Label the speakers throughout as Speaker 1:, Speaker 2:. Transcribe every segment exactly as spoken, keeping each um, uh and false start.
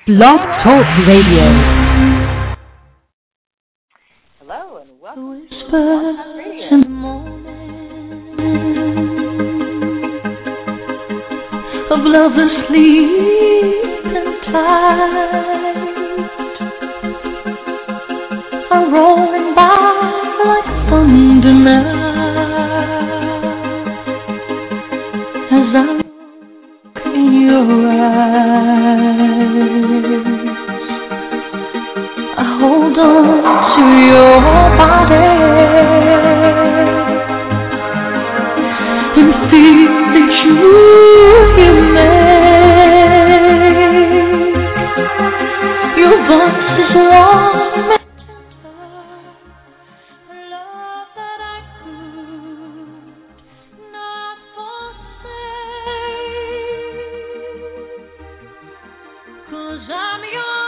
Speaker 1: Blog Talk Radio.
Speaker 2: Hello and welcome to
Speaker 1: Whispers
Speaker 2: Blog Talk Radio.
Speaker 1: in the morning of love asleep and tight are rolling by like thunder now as I look in your eyes. I hold on to your body and feel the joy you make. Your voice is warm and tender, love that I could not forsake, 'cause I'm your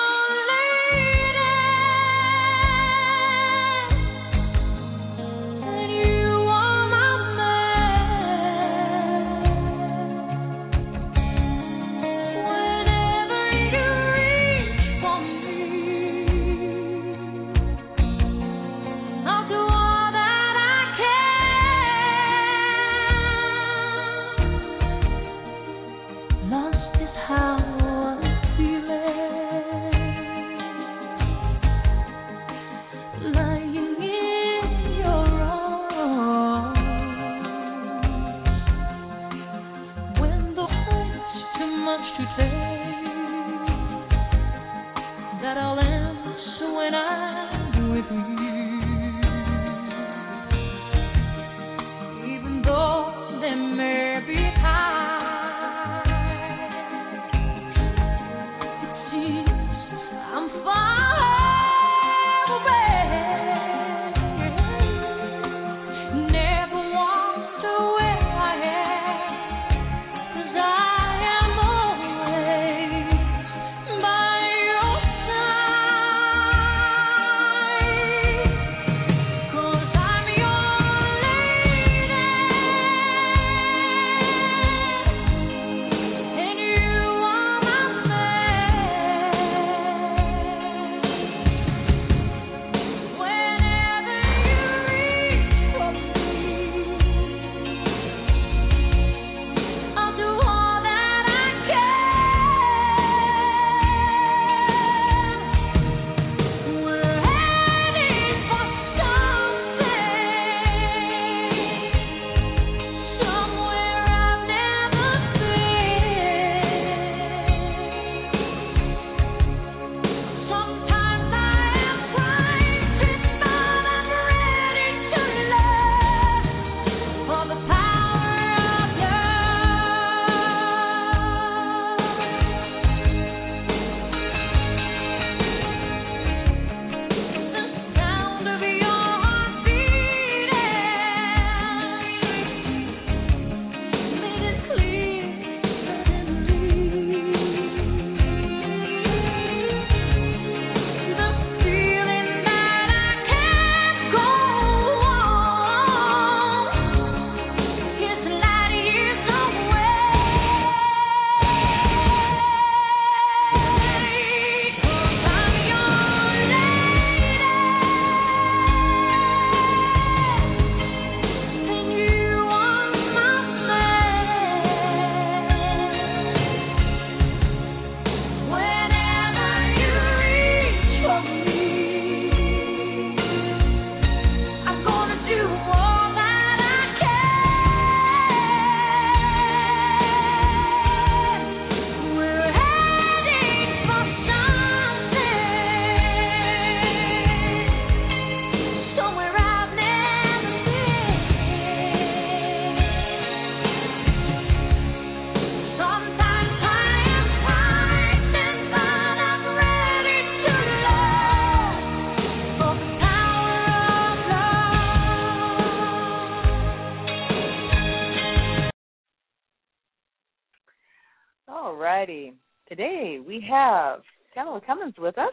Speaker 2: Today we have Pamela Cummins with us,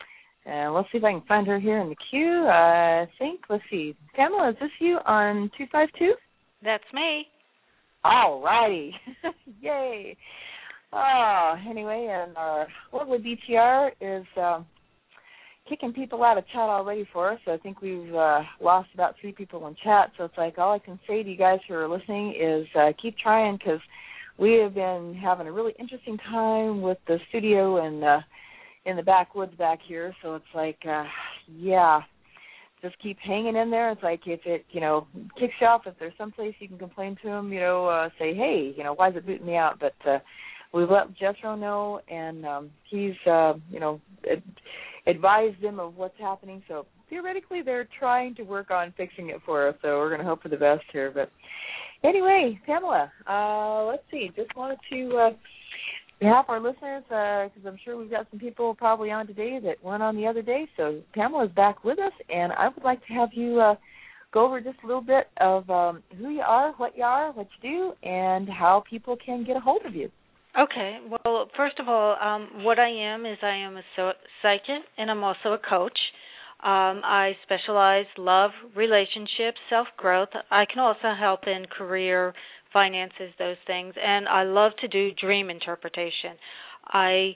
Speaker 2: and let's see if I can find her here in the queue. I think, let's see, Pamela, is this you on two five two?
Speaker 3: That's me.
Speaker 2: All righty. Yay. Oh, anyway, and our lovely B T R is um, kicking people out of chat already for us. So I think we've uh, lost about three people in chat. So it's like all I can say to you guys who are listening is uh, keep trying, because we have been having a really interesting time with the studio and uh, in the backwoods back here. So it's like, uh, yeah, just keep hanging in there. It's like if it, you know, kicks you off, if there's some place you can complain to them, you know, uh, say, hey, you know, why is it booting me out? But uh, we've let Jethro know, and um, he's, uh, you know, ad- advised them of what's happening. So theoretically, they're trying to work on fixing it for us. So we're going to hope for the best here. But anyway, Pamela, uh, let's see. Just wanted to uh, have our listeners, because uh, I'm sure we've got some people probably on today that weren't on the other day. So Pamela's back with us, and I would like to have you uh, go over just a little bit of um, who you are, what you are, what you do, and how people can get a hold of you.
Speaker 3: Okay. Well, first of all, um, what I am is I am a so- psychic, and I'm also a coach. Um, I specialize love, relationships, self-growth. I can also help in career, finances, those things, and I love to do dream interpretation. I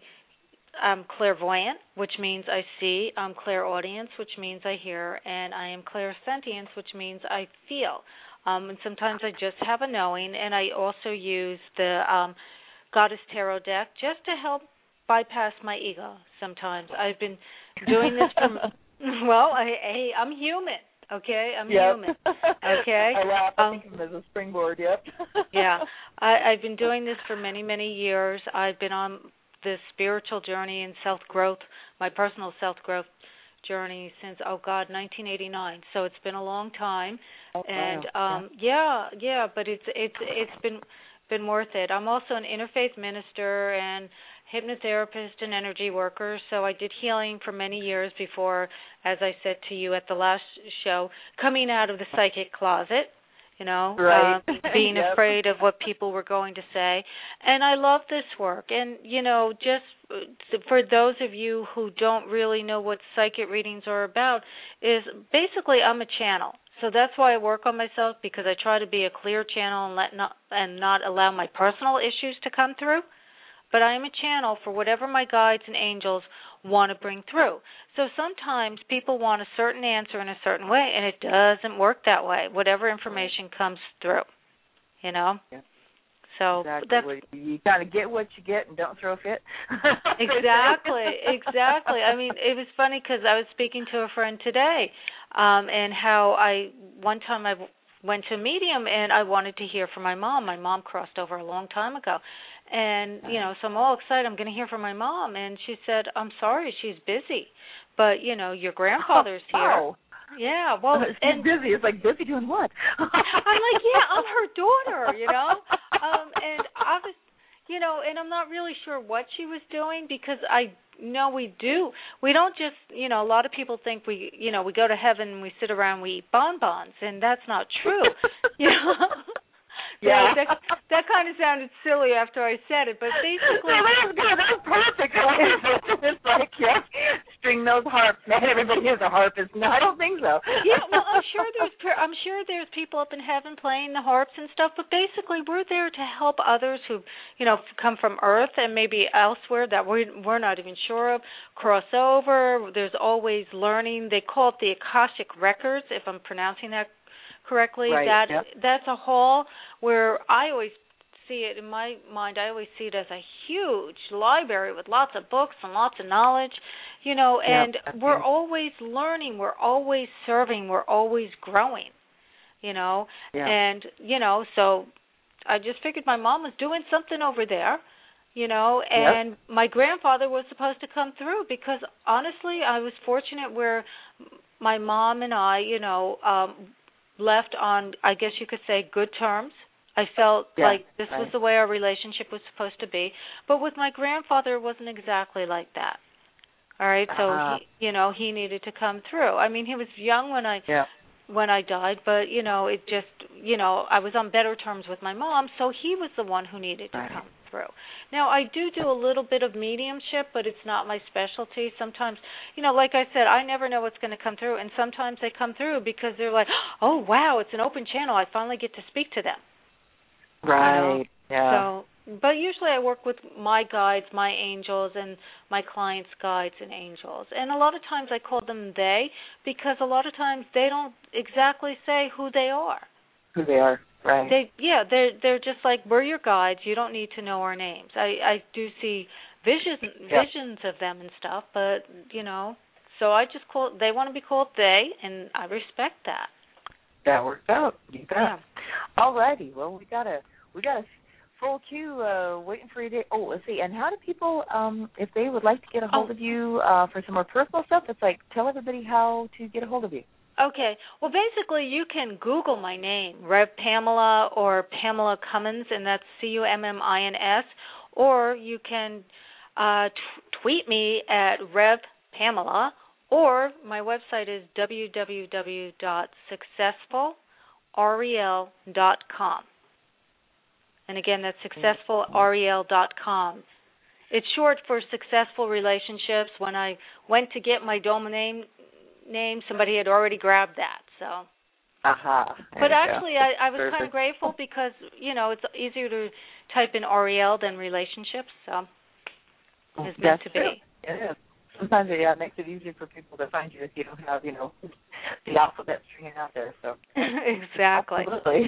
Speaker 3: am clairvoyant, which means I see. I'm clairaudience, which means I hear, and I am clairsentience, which means I feel. Um, and sometimes I just have a knowing, and I also use the um, Goddess Tarot deck just to help bypass my ego sometimes. I've been doing this for, well, I, hey, I'm human, okay? I'm
Speaker 2: yep.
Speaker 3: human, okay?
Speaker 2: I laugh. I
Speaker 3: um,
Speaker 2: think of them as a springboard, yep.
Speaker 3: yeah. I, I've been doing this for many, many years. I've been on this spiritual journey and self-growth, my personal self-growth journey since, oh, God, nineteen eighty-nine. So it's been a long time.
Speaker 2: Oh,
Speaker 3: and,
Speaker 2: wow.
Speaker 3: um, yeah, yeah, but it's it's it's been... been worth it. I'm also an interfaith minister and hypnotherapist and energy worker, so I did healing for many years before, as I said to you at the last show, coming out of the psychic closet, you know,
Speaker 2: right.
Speaker 3: um, being
Speaker 2: yep.
Speaker 3: afraid of what people were going to say. And I love this work. And, you know, just for those of you who don't really know what psychic readings are about, is basically I'm a channel. So that's why I work on myself, because I try to be a clear channel and let not and not allow my personal issues to come through. But I am a channel for whatever my guides and angels want to bring through. So sometimes people want a certain answer in a certain way, and it doesn't work that way. Whatever information comes through, you know.
Speaker 2: Yeah.
Speaker 3: So
Speaker 2: exactly.
Speaker 3: that's
Speaker 2: well, you kind of get what you get and don't throw a fit.
Speaker 3: exactly, exactly. I mean, it was funny because I was speaking to a friend today, um, and how I one time I went to a medium and I wanted to hear from my mom. My mom crossed over a long time ago, and you know, so I'm all excited. I'm going to hear from my mom, and she said, "I'm sorry, she's busy, but you know, your grandfather's
Speaker 2: oh,
Speaker 3: here."
Speaker 2: Wow.
Speaker 3: Yeah, well,
Speaker 2: she's
Speaker 3: and
Speaker 2: busy. It's like, busy doing what?
Speaker 3: I'm like, yeah, I'm her daughter, you know, um, and I was, you know, and I'm not really sure what she was doing, because I know we do. We don't just, you know, a lot of people think we, you know, we go to heaven and we sit around and we eat bonbons, and that's not true, you know.
Speaker 2: Yeah.
Speaker 3: that, that, that kind of sounded silly after I said it, but basically...
Speaker 2: No, that was good. That was perfect. It's like, yeah, string those harps. Not everybody is a harpist. No, I don't think so.
Speaker 3: Yeah, well, I'm sure there's I'm sure there's people up in heaven playing the harps and stuff, but basically we're there to help others who, you know, come from Earth and maybe elsewhere that we're, we're not even sure of, cross over. There's always learning. They call it the Akashic Records, if I'm pronouncing that correctly.
Speaker 2: Right,
Speaker 3: that
Speaker 2: yep.
Speaker 3: That's a hall where I always see it in my mind. I always see it as a huge library with lots of books and lots of knowledge, you know, and
Speaker 2: yep,
Speaker 3: we're
Speaker 2: it.
Speaker 3: always learning, we're always serving, we're always growing, you know,
Speaker 2: yep.
Speaker 3: and, you know, so I just figured my mom was doing something over there, you know, and
Speaker 2: yep.
Speaker 3: my grandfather was supposed to come through, because honestly I was fortunate where my mom and I, you know, um, left on, I guess you could say, good terms. I felt
Speaker 2: yeah,
Speaker 3: like this
Speaker 2: right.
Speaker 3: was the way our relationship was supposed to be. But with my grandfather, it wasn't exactly like that. All right, so
Speaker 2: uh-huh.
Speaker 3: he, you know, he needed to come through. I mean, he was young when I
Speaker 2: yeah.
Speaker 3: when I died, but you know, it just, you know, I was on better terms with my mom, so he was the one who needed to
Speaker 2: right.
Speaker 3: come through. Now, I do do a little bit of mediumship, but it's not my specialty. Sometimes, you know, like I said, I never know what's going to come through, and sometimes they come through because they're like, oh, wow, it's an open channel. I finally get to speak to them.
Speaker 2: Right,
Speaker 3: you know?
Speaker 2: yeah.
Speaker 3: So, but usually I work with my guides, my angels, and my clients' guides and angels. And a lot of times I call them they because a lot of times they don't exactly say who they are.
Speaker 2: Who they are, right?
Speaker 3: They yeah, they're they're just like, we're your guides. You don't need to know our names. I I do see visions
Speaker 2: yeah.
Speaker 3: visions of them and stuff, but you know, so I just call. They want to be called they, and I respect that.
Speaker 2: That works out. You bet.
Speaker 3: Yeah.
Speaker 2: All righty. Well, we got a we got a full queue uh, waiting for you. To, oh, let's see. And how do people, um, if they would like to get a hold
Speaker 3: oh.
Speaker 2: of you uh, for some more personal stuff? It's like tell everybody how to get a hold of you.
Speaker 3: Okay. Well, basically, you can Google my name, Rev Pamela or Pamela Cummins, and that's C U M M I N S, or you can uh, t- tweet me at Rev Pamela, or my website is w w w dot successful rel dot com. And again, that's successful rel dot com. It's short for Successful Relationships. When I went to get my domain name, name somebody had already grabbed that. So,
Speaker 2: Aha. Uh-huh.
Speaker 3: But actually, I, I was
Speaker 2: Perfect.
Speaker 3: kind of grateful because, you know, it's easier to type in Rel than relationships. So, it's meant
Speaker 2: That's
Speaker 3: to
Speaker 2: true.
Speaker 3: be.
Speaker 2: It is. Sometimes it yeah, makes it easier for people to find you if you don't have, you know, the alphabet stringing out there. So
Speaker 3: exactly.
Speaker 2: Absolutely.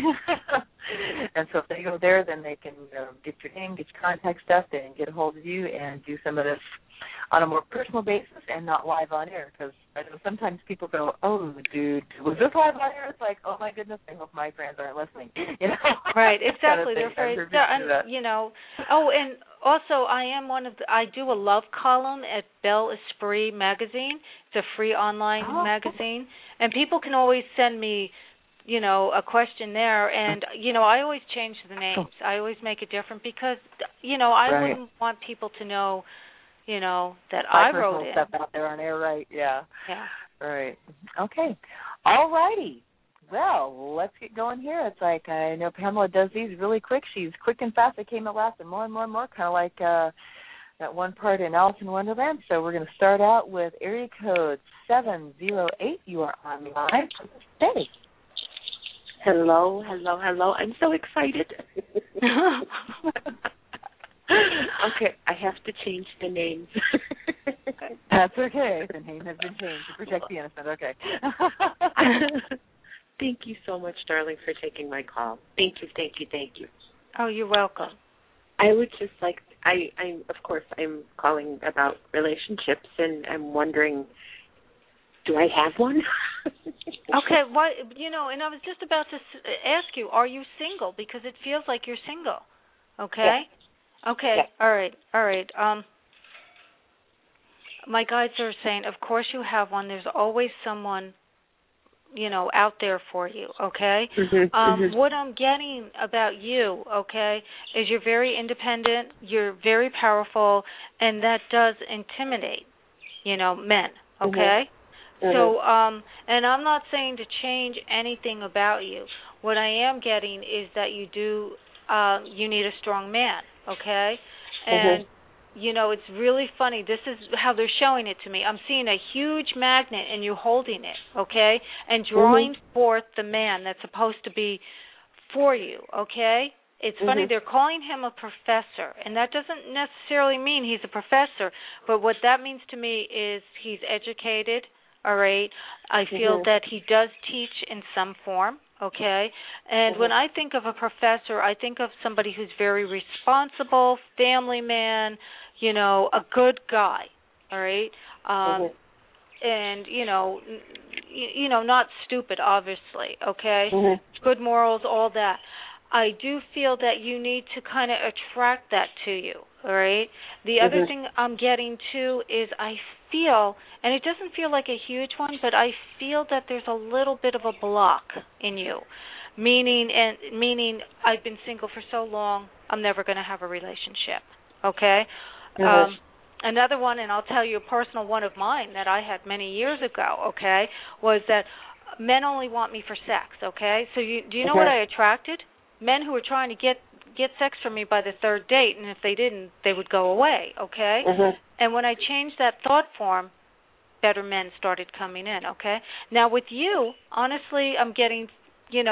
Speaker 2: And so if they go there, then they can uh, get your name, get your contact stuff, and get a hold of you and do some of this on a more personal basis and not live on air. Because I know sometimes people go, "Oh, dude, was this live on air?" It's like, "Oh my goodness, I hope my friends aren't listening." You know.
Speaker 3: Right. Exactly. They're
Speaker 2: kind
Speaker 3: afraid. They're, you know. Oh, and also, I am one of the. I do a love column at Belle Esprit magazine. It's a free online
Speaker 2: oh.
Speaker 3: magazine, and people can always send me, you know, a question there. And you know, I always change the names. I always make it different because, you know, I
Speaker 2: right.
Speaker 3: wouldn't want people to know, you know, that
Speaker 2: My
Speaker 3: I wrote it.
Speaker 2: stuff out there on air, right? Yeah.
Speaker 3: Yeah.
Speaker 2: Right. Okay. All righty. Well, let's get going here. It's like I know Pamela does these really quick. She's quick and fast. They came at last and more and more and more, kind of like uh, that one part in Alice in Wonderland. So we're going to start out with area code seven zero eight. You are on live. Hey.
Speaker 4: Hello, hello, hello. I'm so excited. Okay, I have to change the names.
Speaker 2: That's okay. The name has been changed to protect the innocent. Okay.
Speaker 4: Thank you so much, darling, for taking my call. Thank you, thank you, thank you.
Speaker 3: Oh, you're welcome.
Speaker 4: I would just like, I, I, of course, I'm calling about relationships, and I'm wondering, do I have one?
Speaker 3: Okay, what, you know, and I was just about to ask you, are you single? Because it feels like you're single. Okay?
Speaker 4: Yeah.
Speaker 3: Okay,
Speaker 4: yeah.
Speaker 3: all right, all right. Um, my guides are saying, of course you have one. There's always someone, you know, out there for you, okay?
Speaker 4: Mm-hmm,
Speaker 3: um,
Speaker 4: mm-hmm.
Speaker 3: What I'm getting about you, okay, is you're very independent, you're very powerful, and that does intimidate, you know, men, okay?
Speaker 4: Mm-hmm.
Speaker 3: So, um, and I'm not saying to change anything about you. What I am getting is that you do, uh, you need a strong man, okay? And, mm-hmm. you know, it's really funny. This is how they're showing it to me. I'm seeing a huge magnet and you holding it, okay? And drawing mm-hmm. forth the man that's supposed to be for you, okay? It's mm-hmm. funny, they're calling him a professor, and that doesn't necessarily mean he's a professor, but what that means to me is he's educated, all right? I feel mm-hmm. that he does teach in some form, okay? And mm-hmm. when I think of a professor, I think of somebody who's very responsible, family man, you know, a good guy, all right? Um, mm-hmm. And, you know, you, you know, not stupid, obviously, okay? Mm-hmm. Good morals, all that. I do feel that you need to kind of attract that to you, all right? The mm-hmm. other thing I'm getting, too, is I feel, and it doesn't feel like a huge one, but I feel that there's a little bit of a block in you, meaning and meaning I've been single for so long, I'm never going to have a relationship, okay? Mm-hmm. Um, another one, and I'll tell you a personal one of mine that I had many years ago, okay, was that men only want me for sex, okay? So you, do you know okay. what I attracted? Men who were trying to get get sex from me by the third date, and if they didn't, they would go away, okay? Mm-hmm. And when I changed that thought form, better men started coming in, okay? Now with you, honestly, I'm getting, you know,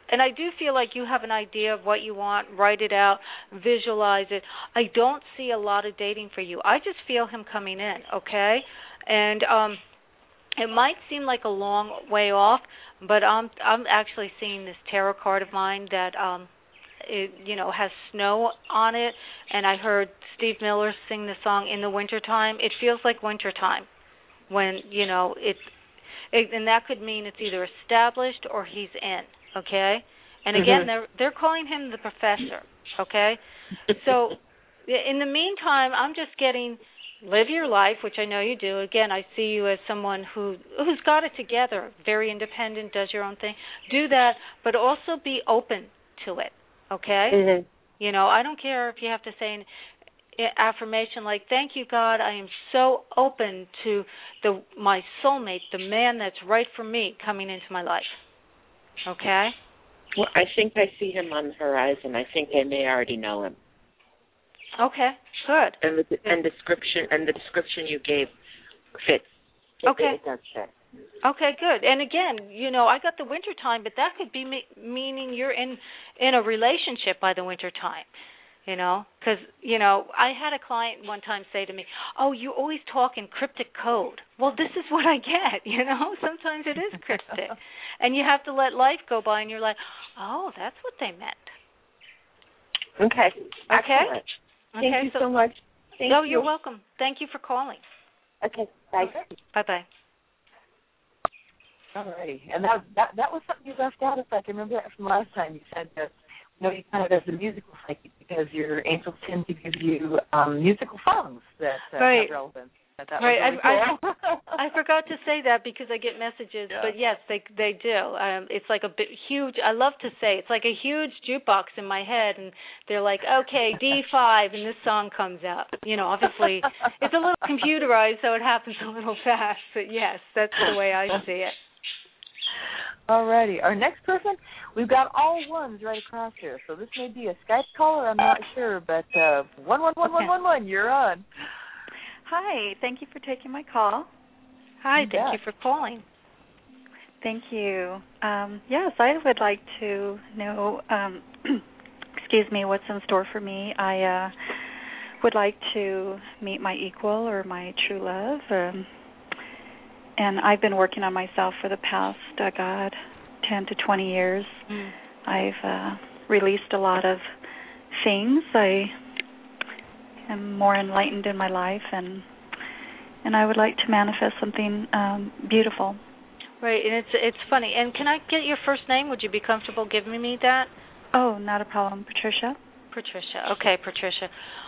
Speaker 3: and I do feel like you have an idea of what you want, write it out, visualize it. I don't see a lot of dating for you. I just feel him coming in, okay? And um, it might seem like a long way off, but I'm I'm actually seeing this tarot card of mine that um, it, you know, has snow on it, and I heard Steve Miller sing the song In the Wintertime. It feels like wintertime when, you know, it's, it, and that could mean it's either established or he's in, okay? And again, mm-hmm. they're they're calling him the professor, okay? So in the meantime, I'm just getting live your life, which I know you do. Again, I see you as someone who who's got it together, very independent, does your own thing. Do that, but also be open to it, okay?
Speaker 4: Mm-hmm.
Speaker 3: You know, I don't care if you have to say an affirmation like, thank you, God, I am so open to the my soulmate, the man that's right for me coming into my life, okay?
Speaker 4: Well, I think I see him on the horizon. I think I may already know him.
Speaker 3: Okay, good.
Speaker 4: And the and description and the description you gave fits. It,
Speaker 3: okay.
Speaker 4: It does fit.
Speaker 3: Okay, good. And again, you know, I got the winter time, but that could be me- meaning you're in in a relationship by the winter time. You know, because, you know, I had a client one time say to me, oh, you always talk in cryptic code. Well, this is what I get, you know. Sometimes it is cryptic. And you have to let life go by, and you're like, oh, that's what they meant.
Speaker 4: Okay.
Speaker 3: Okay?
Speaker 4: Excellent. Thank
Speaker 3: okay,
Speaker 4: you
Speaker 3: so,
Speaker 4: so much. Thank
Speaker 3: no,
Speaker 4: you.
Speaker 3: you're welcome. Thank you for calling.
Speaker 4: Okay, bye.
Speaker 3: Okay. Bye-bye.
Speaker 2: All righty. And that, that that was something you left out, if I can remember that from last time. You said that, you know, you kind of as a musical psychic because your angels tend to give you um, musical songs that uh,
Speaker 3: right.
Speaker 2: have relevance. That
Speaker 3: right.
Speaker 2: Really
Speaker 3: I,
Speaker 2: cool.
Speaker 3: I, I forgot to say that because I get messages,
Speaker 2: yeah.
Speaker 3: but yes, they they do. Um, it's like a bit huge. I love to say it's like a huge jukebox in my head, and they're like, okay, D five, and this song comes out. You know, obviously it's a little computerized, so it happens a little fast. But yes, that's the way I see it.
Speaker 2: Alrighty, our next person, we've got all ones right across here. So this may be a Skype caller, I'm not sure, but uh, one one one one one one, you're on.
Speaker 5: Hi, thank you for taking my call.
Speaker 3: Hi,
Speaker 2: you
Speaker 3: thank
Speaker 2: bet.
Speaker 3: you for calling.
Speaker 5: Thank you. Um, yes, I would like to know, um, excuse me, what's in store for me. I uh, would like to meet my equal or my true love. Um, And I've been working on myself for the past, uh, God, ten to twenty years.
Speaker 3: Mm.
Speaker 5: I've uh, released a lot of things. I am more enlightened in my life, and and I would like to manifest something um, beautiful.
Speaker 3: Right, and it's it's funny. And can I get your first name? Would you be comfortable giving me that?
Speaker 5: Oh, not a problem. Patricia?
Speaker 3: Patricia. Okay, Patricia.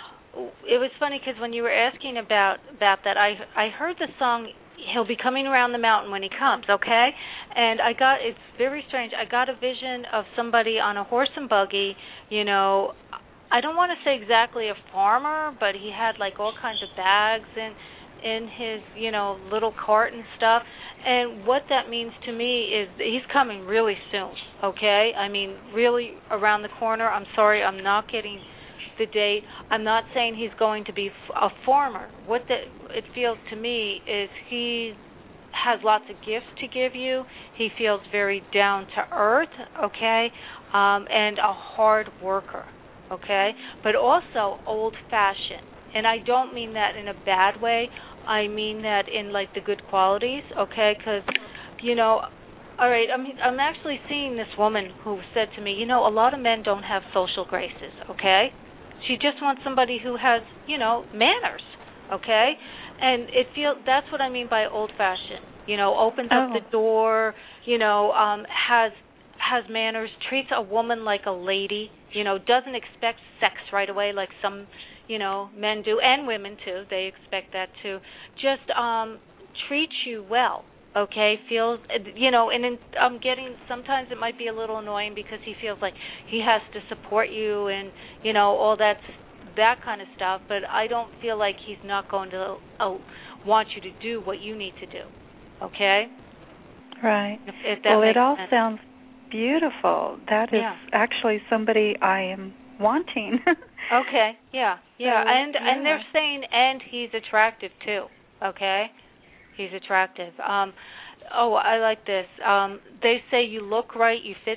Speaker 3: It was funny because when you were asking about, about that, I I heard the song, He'll Be Coming Around the Mountain When He Comes, okay? And I got, it's very strange, I got a vision of somebody on a horse and buggy, you know, I don't want to say exactly a farmer, but he had like all kinds of bags in, in his, you know, little cart and stuff. And what that means to me is he's coming really soon, okay? I mean, really around the corner. I'm sorry, I'm not getting the date. I'm not saying he's going to be a farmer. What the, it feels to me is he has lots of gifts to give you. He feels very down to earth, okay, um, and a hard worker, okay, but also old-fashioned. And I don't mean that in a bad way. I mean that in like the good qualities, okay, because, you know, all right, I'm, I'm actually seeing this woman who said to me, you know, a lot of men don't have social graces, okay? She just wants somebody who has, you know, manners, okay? And it feels, that's what I mean by old-fashioned. You know, opens
Speaker 5: oh.
Speaker 3: up the door, you know, um, has has manners, treats a woman like a lady, you know, doesn't expect sex right away like some, you know, men do, and women too. They expect that too. Just um, treats you well, okay? Feels, you know, and in, I'm getting, sometimes it might be a little annoying because he feels like he has to support you and, you know, all that, that kind of stuff, but I don't feel like he's not going to uh, want you to do what you need to do, okay?
Speaker 5: Right.
Speaker 3: If, if that
Speaker 5: well,
Speaker 3: makes
Speaker 5: it all
Speaker 3: sense.
Speaker 5: sounds beautiful. That is
Speaker 3: yeah.
Speaker 5: actually somebody I am wanting.
Speaker 3: Okay, yeah, yeah,
Speaker 5: so,
Speaker 3: and
Speaker 5: yeah.
Speaker 3: and they're saying, and he's attractive too. Okay, he's attractive. Um, oh, I like this. Um, they say you look right, you fit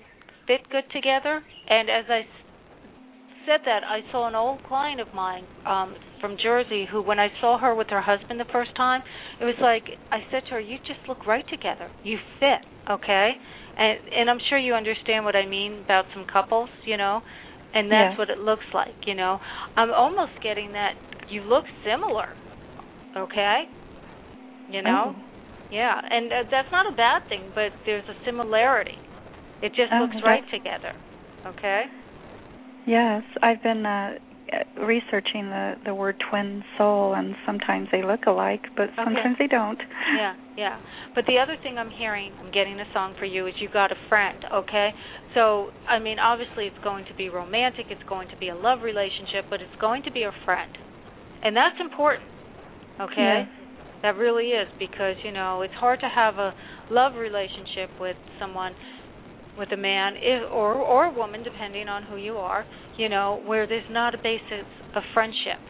Speaker 3: fit good together. And as I said that, I saw an old client of mine um, from Jersey who, when I saw her with her husband the first time, it was like I said to her, "You just look right together. You fit, okay?" And and I'm sure you understand what I mean about some couples, you know, and that's
Speaker 5: yes.
Speaker 3: what it looks like, you know. I'm almost getting that you look similar, okay? You know?
Speaker 5: Oh.
Speaker 3: Yeah, and uh, that's not a bad thing, but there's a similarity. It just
Speaker 5: Oh,
Speaker 3: looks right
Speaker 5: that's...
Speaker 3: together, okay?
Speaker 5: Yes, I've been uh, researching the, the word twin soul, and sometimes they look alike, but sometimes
Speaker 3: okay.
Speaker 5: they don't.
Speaker 3: Yeah, yeah. But the other thing I'm hearing, I'm getting a song for you, is you got a friend, okay? So, I mean, obviously it's going to be romantic, it's going to be a love relationship, but it's going to be a friend. And that's important, okay?
Speaker 5: Yes.
Speaker 3: That really is, because, you know, it's hard to have a love relationship with someone, with a man if, or or a woman, depending on who you are, you know, where there's not a basis of friendship.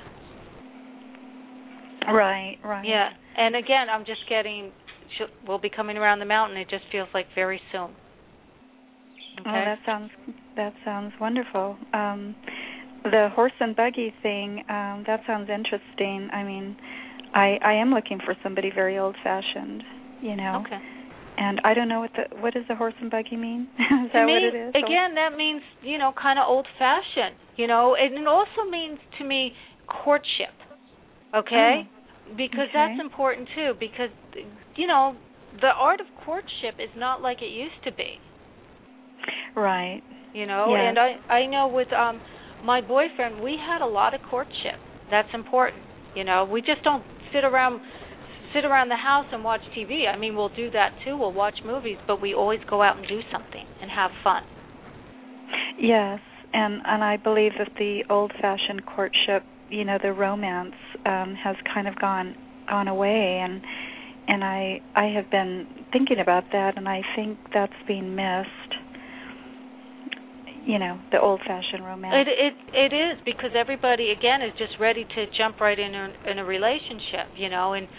Speaker 5: Right, right.
Speaker 3: Yeah, and again, I'm just getting, we'll be coming around the mountain. It just feels like very soon. Okay?
Speaker 5: Oh, that sounds that sounds wonderful. Um, the horse and buggy thing, um, that sounds interesting. I mean, I I am looking for somebody very old-fashioned, you know.
Speaker 3: Okay.
Speaker 5: And I don't know what the what does the horse and buggy mean? Is
Speaker 3: to
Speaker 5: that
Speaker 3: me,
Speaker 5: what it is?
Speaker 3: again, that means, you know, kind of old-fashioned, you know, and it also means to me courtship, okay?
Speaker 5: Oh,
Speaker 3: because
Speaker 5: okay.
Speaker 3: that's important too, because, you know, the art of courtship is not like it used to be.
Speaker 5: Right.
Speaker 3: You know,
Speaker 5: yes.
Speaker 3: and I, I know with um my boyfriend, we had a lot of courtship. That's important, you know. We just don't sit around sit around the house and watch T V. I mean, we'll do that too. We'll watch movies, but we always go out and do something and have fun.
Speaker 5: Yes, and and I believe that the old-fashioned courtship, you know, the romance um, has kind of gone gone away, and and I I have been thinking about that, and I think that's being missed. You know, the old-fashioned romance.
Speaker 3: It it it is, because everybody again is just ready to jump right in a, in a relationship, you know, and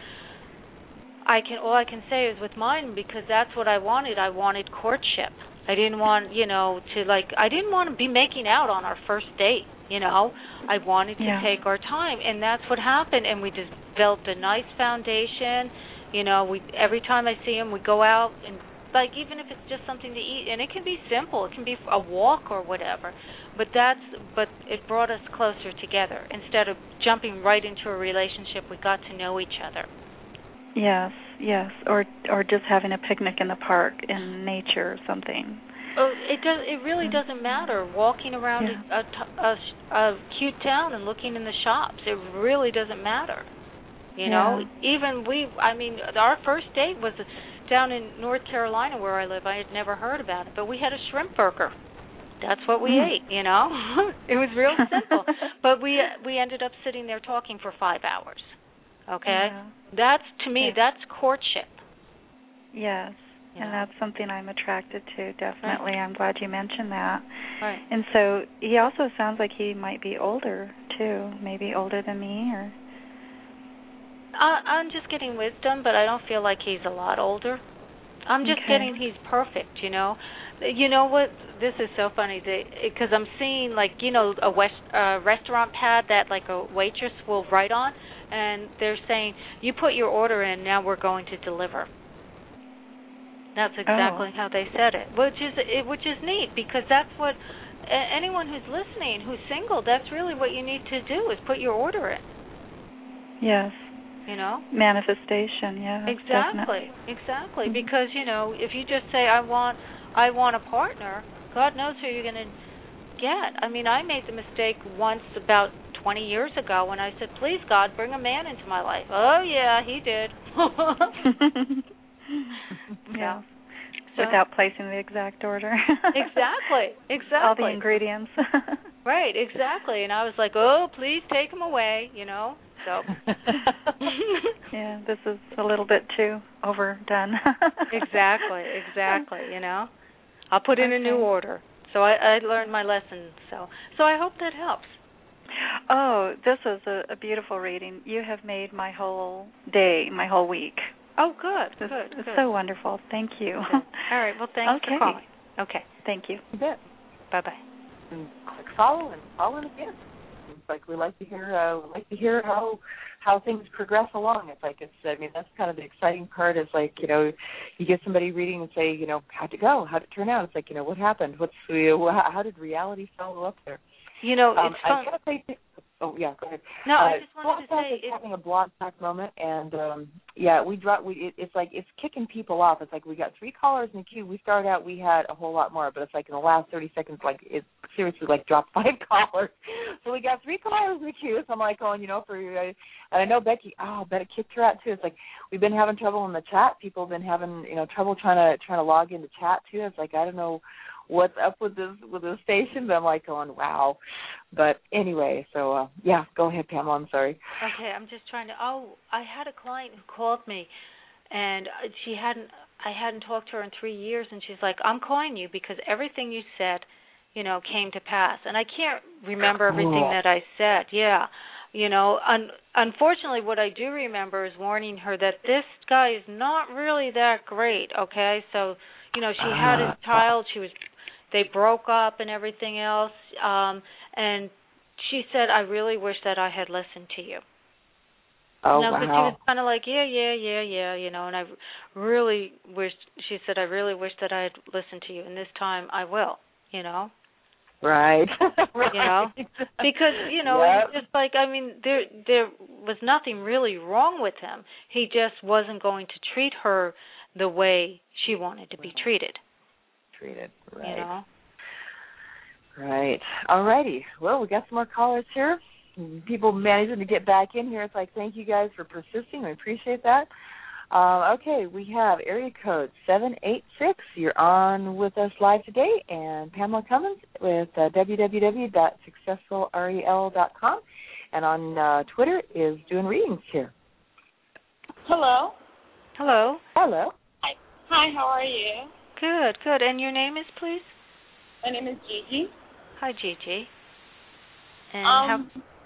Speaker 3: I can all I can say is with mine, because that's what I wanted. I wanted courtship. I didn't want, you know, to like I didn't want to be making out on our first date, you know. I wanted to
Speaker 5: yeah.
Speaker 3: take our time, and that's what happened, and we just built a nice foundation. You know, we every time I see him, we go out and like even if it's just something to eat, and it can be simple, it can be a walk or whatever. But that's but it brought us closer together. Instead of jumping right into a relationship, we got to know each other.
Speaker 5: Yes, yes, or or just having a picnic in the park in nature or something.
Speaker 3: Oh, it does. It really doesn't matter. Walking around
Speaker 5: yeah.
Speaker 3: a, a, a, a cute town and looking in the shops, it really doesn't matter. You know,
Speaker 5: yeah.
Speaker 3: even we. I mean, our first date was down in North Carolina where I live. I had never heard about it, but we had a shrimp burger. That's what we
Speaker 5: mm.
Speaker 3: ate. You know, it was real simple. But we we ended up sitting there talking for five hours. Okay,
Speaker 5: yeah.
Speaker 3: that's to me
Speaker 5: yeah.
Speaker 3: that's courtship.
Speaker 5: Yes,
Speaker 3: you
Speaker 5: and
Speaker 3: know?
Speaker 5: that's something I'm attracted to. Definitely, right. I'm glad you mentioned that.
Speaker 3: Right.
Speaker 5: And so he also sounds like he might be older too, maybe older than me, or.
Speaker 3: I, I'm just getting wisdom, but I don't feel like he's a lot older. I'm just
Speaker 5: okay.
Speaker 3: getting he's perfect. You know, you know what? This is so funny because I'm seeing like you know a west uh, restaurant pad that like a waitress will write on. And they're saying, you put your order in, now we're going to deliver. That's exactly
Speaker 5: oh.
Speaker 3: how they said it, which is which is neat, because that's what anyone who's listening, who's single, that's really what you need to do, is put your order in.
Speaker 5: Yes.
Speaker 3: You know?
Speaker 5: Manifestation, yeah.
Speaker 3: Exactly,
Speaker 5: definitely.
Speaker 3: exactly.
Speaker 5: Mm-hmm.
Speaker 3: Because, you know, if you just say, I want, I want a partner, God knows who you're going to get. I mean, I made the mistake once about twenty years ago when I said, please, God, bring a man into my life. Oh, yeah, he did.
Speaker 5: yeah.
Speaker 3: So,
Speaker 5: without placing the exact order.
Speaker 3: exactly, exactly.
Speaker 5: All the ingredients.
Speaker 3: Right, exactly. And I was like, oh, please take him away, you know. So.
Speaker 5: yeah, this is a little bit too overdone.
Speaker 3: exactly, exactly, you know. I'll put in
Speaker 5: okay.
Speaker 3: a new order. So I, I learned my lesson. So, so I hope that helps.
Speaker 5: Oh, this was a, a beautiful reading. You have made my whole day, my whole week.
Speaker 3: Oh, good,
Speaker 5: This
Speaker 3: good,
Speaker 5: is
Speaker 3: good.
Speaker 5: so wonderful. Thank you.
Speaker 3: Okay. All right, well, thanks
Speaker 5: okay.
Speaker 3: for calling. Okay.
Speaker 5: Thank you.
Speaker 2: You bet.
Speaker 3: Bye-bye.
Speaker 2: And click follow and follow it again. It's like we like to hear uh, we like to hear how how things progress along. It's like it's I mean that's kind of the exciting part. Is like you know you get somebody reading and say you know how'd it go, how'd it turn out? It's like you know what happened, what's you know, how, how did reality follow up there?
Speaker 3: You know,
Speaker 2: um,
Speaker 3: it's fun.
Speaker 2: I gotta say, oh yeah, go ahead.
Speaker 3: No,
Speaker 2: uh,
Speaker 3: I just wanted to
Speaker 2: Blog
Speaker 3: say
Speaker 2: Talk is
Speaker 3: it,
Speaker 2: having a blog talk moment, and um, yeah, we drop. We it, it's like it's kicking people off. It's like we got three callers in the queue. We started out, we had a whole lot more, but it's like in the last thirty seconds, like it seriously like dropped five callers. So we got three callers in the queue. So I'm like, oh, you know, for you, and I know Becky. Oh, bet it kicked her out too. It's like we've been having trouble in the chat. People have been having you know trouble trying to trying to log into chat too. It's like I don't know what's up with this with this station, but I'm like going, wow. But anyway, so uh, yeah, go ahead, Pamela. I'm sorry.
Speaker 3: Okay, I'm just trying to. Oh, I had a client who called me, and she hadn't. I hadn't talked to her in three years, and she's like, "I'm calling you because everything you said, you know, came to pass." And I can't remember everything
Speaker 2: Cool.
Speaker 3: that I said. Yeah, you know. Un- unfortunately, what I do remember is warning her that this guy is not really that great. Okay, so you know, she had his child. She was. They broke up and everything else. Um, and she said, I really wish that I had listened to you.
Speaker 2: Oh,
Speaker 3: you know,
Speaker 2: wow.
Speaker 3: because she was kind of like, yeah, yeah, yeah, yeah, you know, and I really wished, she said, I really wish that I had listened to you, and this time I will, you know.
Speaker 2: Right. right.
Speaker 3: You know, because, you know,
Speaker 2: yep.
Speaker 3: it's just like, I mean, there there was nothing really wrong with him. He just wasn't going to treat her the way she wanted to be treated.
Speaker 2: Treated, right.
Speaker 3: You know?
Speaker 2: Right. All righty. Well, we got some more callers here. People managing to get back in here. It's like, thank you guys for persisting. We appreciate that. Uh, okay, we have area code seven eight six. You're on with us live today, and Pamela Cummins with uh, w w w dot successful rel dot com, and on uh, Twitter is doing readings here.
Speaker 6: Hello.
Speaker 3: Hello.
Speaker 2: Hello.
Speaker 6: Hi. Hi, how are you?
Speaker 3: Good, good. And your name is, please?
Speaker 6: My name is Gigi.
Speaker 3: Hi, Gigi. And
Speaker 6: um,
Speaker 3: how...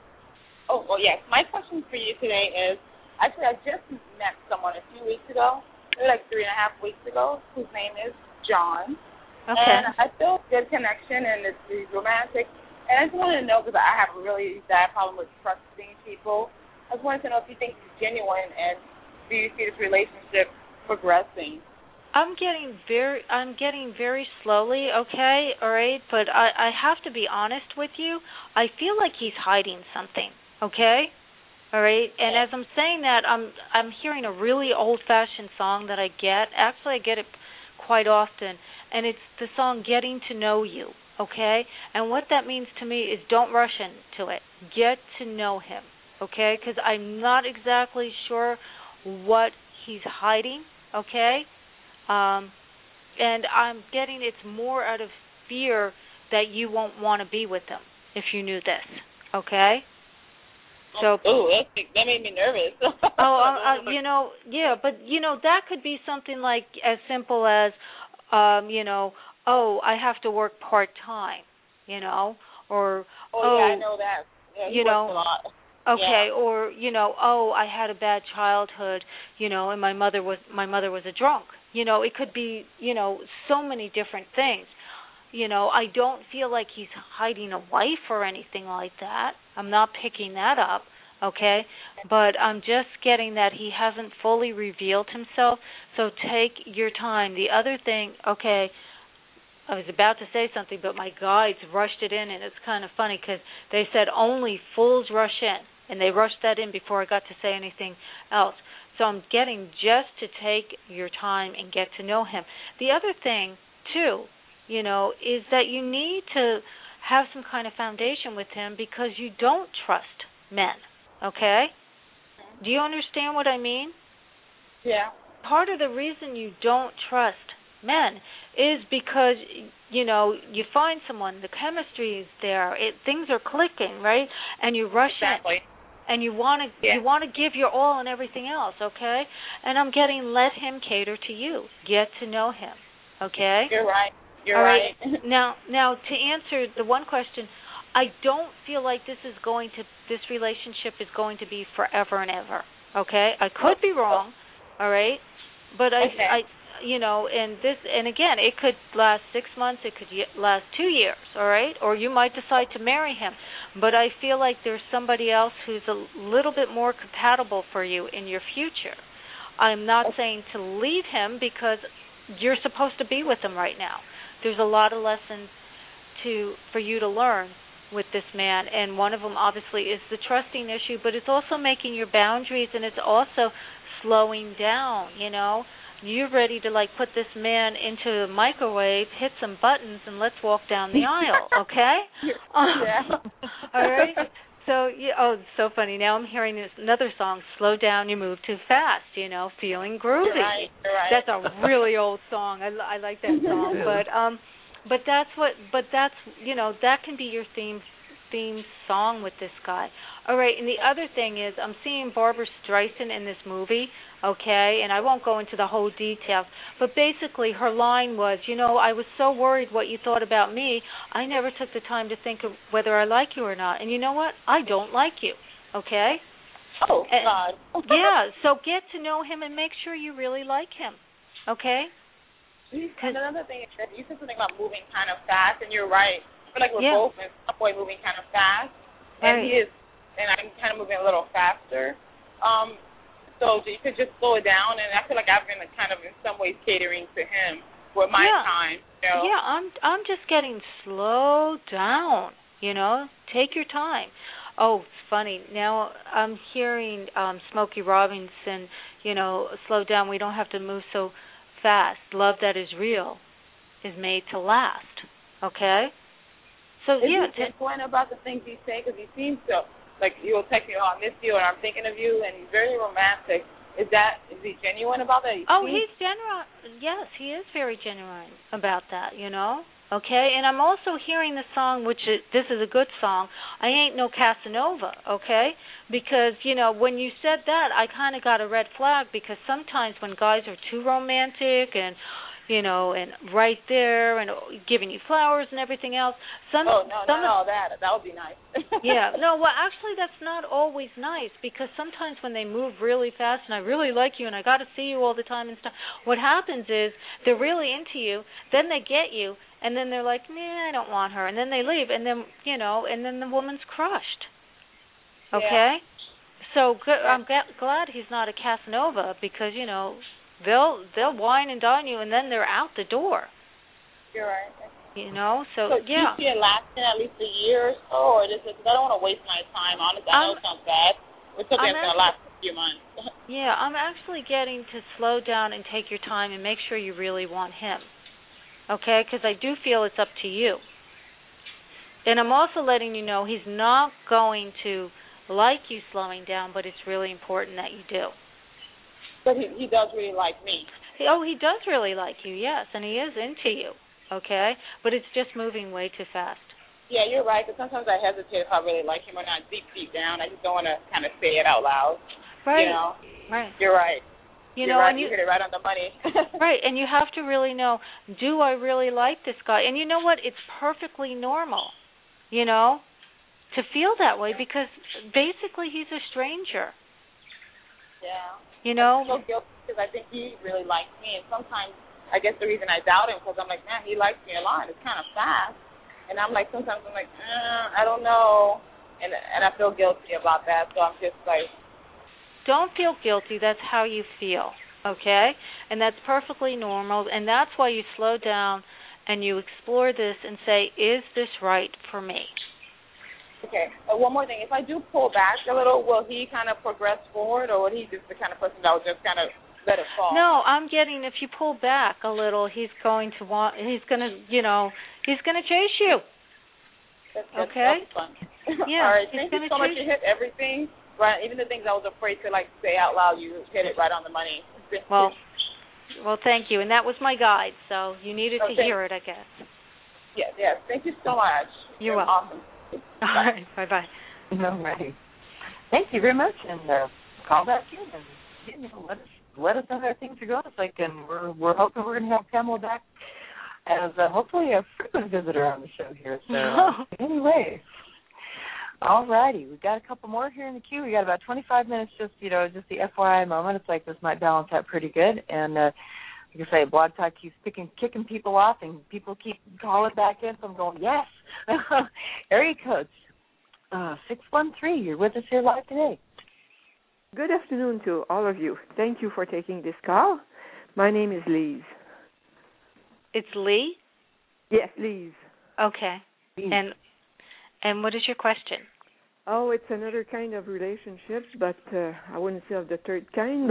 Speaker 6: Oh, well, yes. My question for you today is, actually, I just met someone a few weeks ago, maybe like three and a half weeks ago, whose name is John.
Speaker 3: Okay.
Speaker 6: And I feel a good connection, and it's, it's romantic. And I just wanted to know, because I have a really bad problem with trusting people, I just wanted to know if you think he's genuine, and do you see this relationship progressing?
Speaker 3: I'm getting very, I'm getting very slowly, okay, all right, but I, I have to be honest with you. I feel like he's hiding something, okay, all right. And as I'm saying that, I'm, I'm hearing a really old-fashioned song that I get. Actually, I get it quite often, and it's the song "Getting to Know You," okay. And what that means to me is don't rush into it. Get to know him, okay, because I'm not exactly sure what he's hiding, okay. Um, and I'm getting it's more out of fear that you won't want to be with him if you knew this, okay? So,
Speaker 6: oh, that made me nervous.
Speaker 3: oh, uh, uh, you know, yeah, but you know that could be something like as simple as, um, you know, oh, I have to work part time, you know, or
Speaker 6: oh,
Speaker 3: oh,
Speaker 6: yeah, I know that. Yeah, he
Speaker 3: you know,
Speaker 6: works a lot.
Speaker 3: Okay,
Speaker 6: yeah.
Speaker 3: or you know, oh, I had a bad childhood, you know, and my mother was my mother was a drunk. You know, it could be, you know, so many different things. You know, I don't feel like he's hiding a wife or anything like that. I'm not picking that up, okay? But I'm just getting that he hasn't fully revealed himself. So take your time. The other thing, okay, I was about to say something, but my guides rushed it in, and it's kind of funny because they said only fools rush in, and they rushed that in before I got to say anything else. So I'm getting just to take your time and get to know him. The other thing, too, you know, is that you need to have some kind of foundation with him because you don't trust men, okay? Do you understand what I mean?
Speaker 6: Yeah.
Speaker 3: Part of the reason you don't trust men is because, you know, you find someone, the chemistry is there, it, things are clicking, right? And you rush
Speaker 6: exactly.
Speaker 3: in. And you want to
Speaker 6: yeah.
Speaker 3: you want to give your all and everything else, okay? And I'm getting let him cater to you. Get to know him, okay?
Speaker 6: You're right. You're
Speaker 3: all right.
Speaker 6: right.
Speaker 3: now, now to answer the one question, I don't feel like this is going to this relationship is going to be forever and ever, okay? I could be wrong, all right? But I,
Speaker 6: okay.
Speaker 3: I, you know, and this, and again, it could last six months, it could y- last two years, all right? Or you might decide to marry him. But I feel like there's somebody else who's a little bit more compatible for you in your future. I'm not saying to leave him because you're supposed to be with him right now. There's a lot of lessons to for you to learn with this man, and one of them obviously is the trusting issue, but it's also making your boundaries, and it's also slowing down, you know. You're ready to, like, put this man into the microwave, hit some buttons, and let's walk down the aisle, okay?
Speaker 6: Yeah.
Speaker 3: All right? So, yeah, oh, it's so funny. Now I'm hearing this, another song, Slow Down, You Move Too Fast, you know, Feeling Groovy.
Speaker 6: You're right, you're right.
Speaker 3: That's a really old song. I, I like that song. But um, but that's what, but that's, you know, that can be your theme theme song with this guy. All right, and the other thing is I'm seeing Barbara Streisand in this movie, okay, and I won't go into the whole details, but basically her line was, you know, I was so worried what you thought about me, I never took the time to think of whether I like you or not. And you know what? I don't like you, okay?
Speaker 6: Oh,
Speaker 3: and,
Speaker 6: God.
Speaker 3: Yeah, so get to know him and make sure you really like him, okay?
Speaker 6: And another thing is that you said something about moving kind of fast, and you're right. I feel like we're
Speaker 3: yeah.
Speaker 6: both in some way moving kind of fast, and
Speaker 3: right.
Speaker 6: he is, and I'm kind of moving a little faster. Um, so you could just slow it down, and I feel like I've been kind of in some ways catering to him with my
Speaker 3: yeah.
Speaker 6: time. You know?
Speaker 3: Yeah, I'm I'm just getting slow down. You know, take your time. Oh, it's funny. Now I'm hearing um, Smokey Robinson. You know, slow down. We don't have to move so fast. Love that is real is made to last. Okay. So
Speaker 6: is
Speaker 3: yeah,
Speaker 6: he point about the things he say? Because he seems to, like, you'll text me, oh, I miss you, and I'm thinking of you, and he's very romantic. Is that, is he genuine about that? He
Speaker 3: oh,
Speaker 6: seems-
Speaker 3: he's genuine. Yes, he is very genuine about that, you know? Okay, and I'm also hearing the song, which is, this is a good song, I Ain't No Casanova, okay? Because, you know, when you said that, I kind of got a red flag, because sometimes when guys are too romantic and, you know, and right there and giving you flowers and everything else. Some,
Speaker 6: oh, no,
Speaker 3: some
Speaker 6: not all that. That would be nice.
Speaker 3: yeah, no, well, actually that's not always nice, because sometimes when they move really fast and I really like you and I got to see you all the time and stuff, what happens is they're really into you, then they get you, and then they're like, nah, I don't want her, and then they leave, and then, you know, and then the woman's crushed. Okay? Yeah. So good, I'm g- glad he's not a Casanova, because, you know, They'll they'll wine and dine you, and then they're out the door.
Speaker 6: You're right.
Speaker 3: You know, so,
Speaker 6: so
Speaker 3: yeah.
Speaker 6: So do you see it lasting at least a year or so, or is it, because I don't want to waste my time, honestly. I know um, it sounds bad. We're something that's going to last a few months.
Speaker 3: Yeah, I'm actually getting to slow down and take your time and make sure you really want him. Okay? Because I do feel it's up to you. And I'm also letting you know he's not going to like you slowing down, but it's really important that you do.
Speaker 6: But he, he does really like me.
Speaker 3: Oh, he does really like you, yes, and he is into you, okay? But it's just moving way too fast.
Speaker 6: Yeah, you're right, because sometimes I hesitate if I really like him or not deep, deep down. I just don't want to kind of say it out loud.
Speaker 3: Right.
Speaker 6: You know?
Speaker 3: Right.
Speaker 6: You're right.
Speaker 3: You
Speaker 6: you're
Speaker 3: know,
Speaker 6: right.
Speaker 3: and you,
Speaker 6: you hit it right on the money.
Speaker 3: Right, and you have to really know, do I really like this guy? And you know what? It's perfectly normal, you know, to feel that way, because basically he's a stranger.
Speaker 6: Yeah.
Speaker 3: You know?
Speaker 6: I'm so guilty because I think he really likes me, and sometimes I guess the reason I doubt him because I'm like, man, he likes me a lot. It's kind of fast, and I'm like, sometimes I'm like, eh, I don't know, and and I feel guilty about that. So I'm just like,
Speaker 3: don't feel guilty. That's how you feel, okay? And that's perfectly normal, and that's why you slow down and you explore this and say, is this right for me?
Speaker 6: Okay. Uh, one more thing. If I do pull back a little, will he kind of progress forward, or would he just the kind of person that would just kind of let it fall?
Speaker 3: No, I'm getting, if you pull back a little, he's going to want, he's going to, you know, he's going to chase you.
Speaker 6: That's, that's,
Speaker 3: okay?
Speaker 6: That's fun.
Speaker 3: Yeah.
Speaker 6: All right. Thank you so much. You hit everything, right? Even the things I was afraid to, like, say out loud, you hit it right on the money.
Speaker 3: Well, well, thank you. And that was my guide, so you needed
Speaker 6: oh,
Speaker 3: to hear it, I guess.
Speaker 6: Yes, yes. Thank you so much.
Speaker 3: You're,
Speaker 6: You're
Speaker 3: welcome.
Speaker 6: Awesome.
Speaker 3: All right. Bye-bye.
Speaker 2: All right. Thank you very much, and uh, call back in and you know, let us let us know how things are going. It's like, and we're we're hoping we're going to have Pamela back as uh, hopefully a frequent visitor on the show here. So uh, anyway, all righty, we've got a couple more here in the queue. We got about twenty-five minutes. Just you know, just the F Y I moment. It's like this might balance out pretty good. And uh, like I say, Blog Talk keeps picking, kicking people off, and people keep calling back in. So I'm going, yes. Area code uh, six one three. You're with us here live today.
Speaker 7: Good afternoon to all of you. Thank you for taking this call. My name is Liz.
Speaker 3: It's Lee?
Speaker 7: Yes, Liz.
Speaker 3: Okay.
Speaker 7: Liz.
Speaker 3: And and what is your question?
Speaker 7: Oh, it's another kind of relationship, but uh, I wouldn't say of the third kind.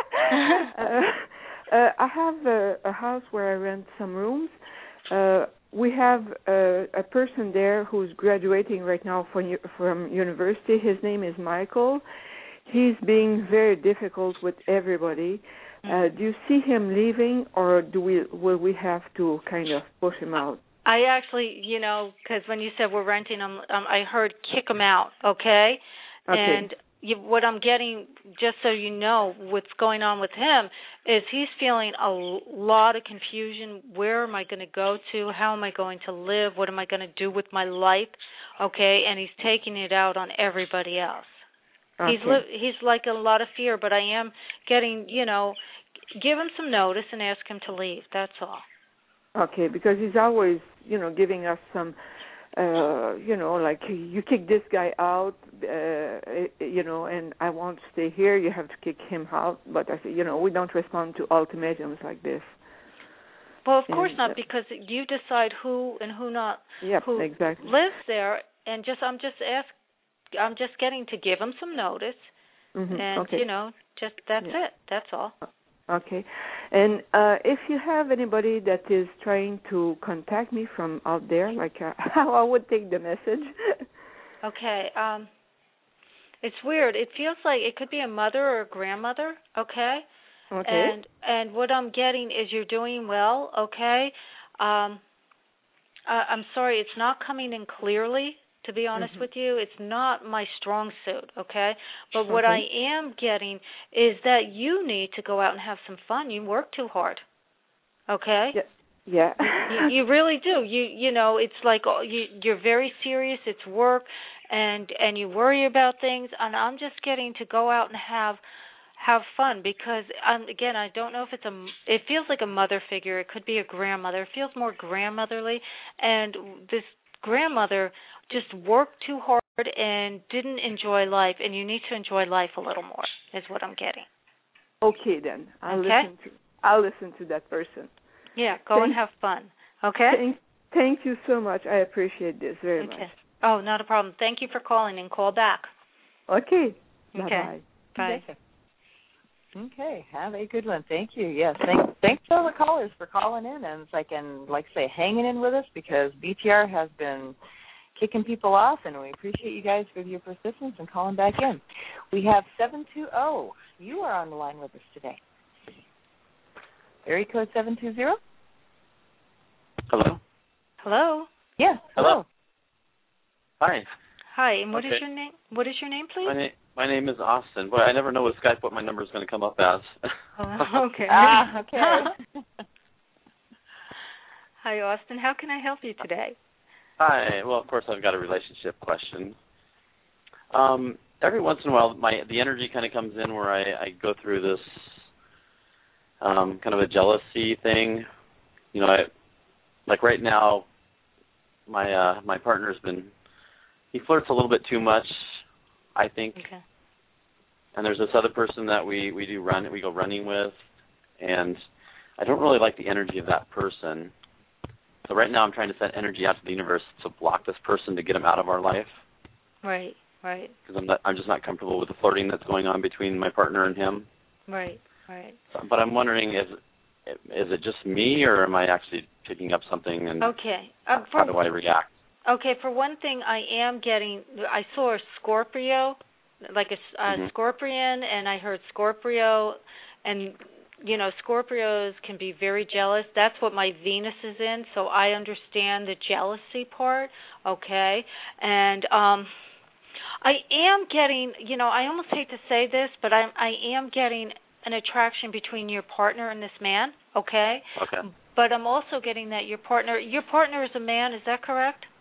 Speaker 7: uh, uh, I have a, a house where I rent some rooms. Uh, we have a, a person there who's graduating right now from, from university. His name is Michael. He's being very difficult with everybody. Uh, do you see him leaving, or do we will we have to kind of push him out?
Speaker 3: I actually, you know, because when you said we're renting him, um, I heard kick him out, okay?
Speaker 7: Okay.
Speaker 3: And you, what I'm getting, just so you know, what's going on with him is he's feeling a lot of confusion. Where am I going to go to? How am I going to live? What am I going to do with my life? Okay, and he's taking it out on everybody else.
Speaker 7: Okay.
Speaker 3: He's li- he's like a lot of fear, but I am getting, you know, give him some notice and ask him to leave. That's all.
Speaker 7: Okay, because he's always, you know, giving us some, uh, you know, like, you kick this guy out, uh, you know, and I want to stay here, you have to kick him out. But I say, you know, we don't respond to ultimatums like this.
Speaker 3: Well, of course
Speaker 7: and,
Speaker 3: not,
Speaker 7: uh,
Speaker 3: because you decide who and who not,
Speaker 7: yep,
Speaker 3: who
Speaker 7: exactly.
Speaker 3: lives there, and just I'm just ask, I'm just getting to give him some notice,
Speaker 7: mm-hmm.
Speaker 3: and
Speaker 7: okay.
Speaker 3: you know, just that's
Speaker 7: yeah.
Speaker 3: it. That's all.
Speaker 7: Okay. And uh, if you have anybody that is trying to contact me from out there, like uh, how I would take the message.
Speaker 3: Okay. Um, it's weird. It feels like it could be a mother or a grandmother. Okay.
Speaker 7: Okay.
Speaker 3: And and what I'm getting is you're doing well. Okay. Um, I, I'm sorry, it's not coming in clearly. To be honest
Speaker 7: mm-hmm.
Speaker 3: with you, it's not my strong suit, okay? But
Speaker 7: okay.
Speaker 3: what I am getting is that you need to go out and have some fun. You work too hard, okay?
Speaker 7: Yeah. yeah.
Speaker 3: you, you really do. You you know, it's like you, you're very serious. It's work, and and you worry about things. And I'm just getting to go out and have have fun because, um, again, I don't know if it's a. It feels like a mother figure. It could be a grandmother. It feels more grandmotherly, and this grandmother just worked too hard and didn't enjoy life, and you need to enjoy life a little more, is what I'm getting.
Speaker 7: Okay, then. I'll
Speaker 3: okay?
Speaker 7: listen to I'll listen to that person.
Speaker 3: Yeah, go
Speaker 7: thank,
Speaker 3: and have fun. Okay?
Speaker 7: Thank, thank you so much. I appreciate this very
Speaker 3: okay.
Speaker 7: much.
Speaker 3: Oh, not a problem. Thank you for calling, and call back.
Speaker 7: Okay.
Speaker 3: Okay.
Speaker 7: Bye-bye.
Speaker 3: Bye.
Speaker 2: Okay, have a good one. Thank you. Yes, thank, thanks to all the callers for calling in and, it's like, and like I say, hanging in with us because B T R has been kicking people off, and we appreciate you guys for your persistence and calling back in. We have seven two zero. You are on the line with us today. Area code seven two zero.
Speaker 8: Hello.
Speaker 3: Hello.
Speaker 2: Yes. Hello.
Speaker 8: Hi.
Speaker 3: Hi. And what
Speaker 8: okay.
Speaker 3: is your name? What is your name, please?
Speaker 8: My name my name is Austin, but I never know with Skype what my number is going to come up as.
Speaker 3: Oh, okay.
Speaker 2: Ah, okay.
Speaker 3: Hi, Austin. How can I help you today?
Speaker 8: Hi. Well, of course, I've got a relationship question. Um, every once in a while, my the energy kind of comes in where I, I go through this um, kind of a jealousy thing. You know, I, like right now, my uh, my partner's been he flirts a little bit too much, I think.
Speaker 3: Okay.
Speaker 8: And there's this other person that we, we do run we go running with, and I don't really like the energy of that person. So right now I'm trying to send energy out to the universe to block this person to get him out of our life.
Speaker 3: Right, right.
Speaker 8: Because I'm not, I'm just not comfortable with the flirting that's going on between my partner and him.
Speaker 3: Right, right.
Speaker 8: So, but I'm wondering, is is it just me, or am I actually picking up something, and
Speaker 3: okay. Uh, for,
Speaker 8: how do I react?
Speaker 3: Okay, for one thing, I am getting, I saw a Scorpio, like a, a
Speaker 8: mm-hmm.
Speaker 3: Scorpion, and I heard Scorpio, and you know, Scorpios can be very jealous. That's what my Venus is in, so I understand the jealousy part, okay? And um, I am getting, you know, I almost hate to say this, but I'm, I am getting an attraction between your partner and this man, okay?
Speaker 8: Okay.
Speaker 3: But I'm also getting that your partner, your partner is a man, is that correct?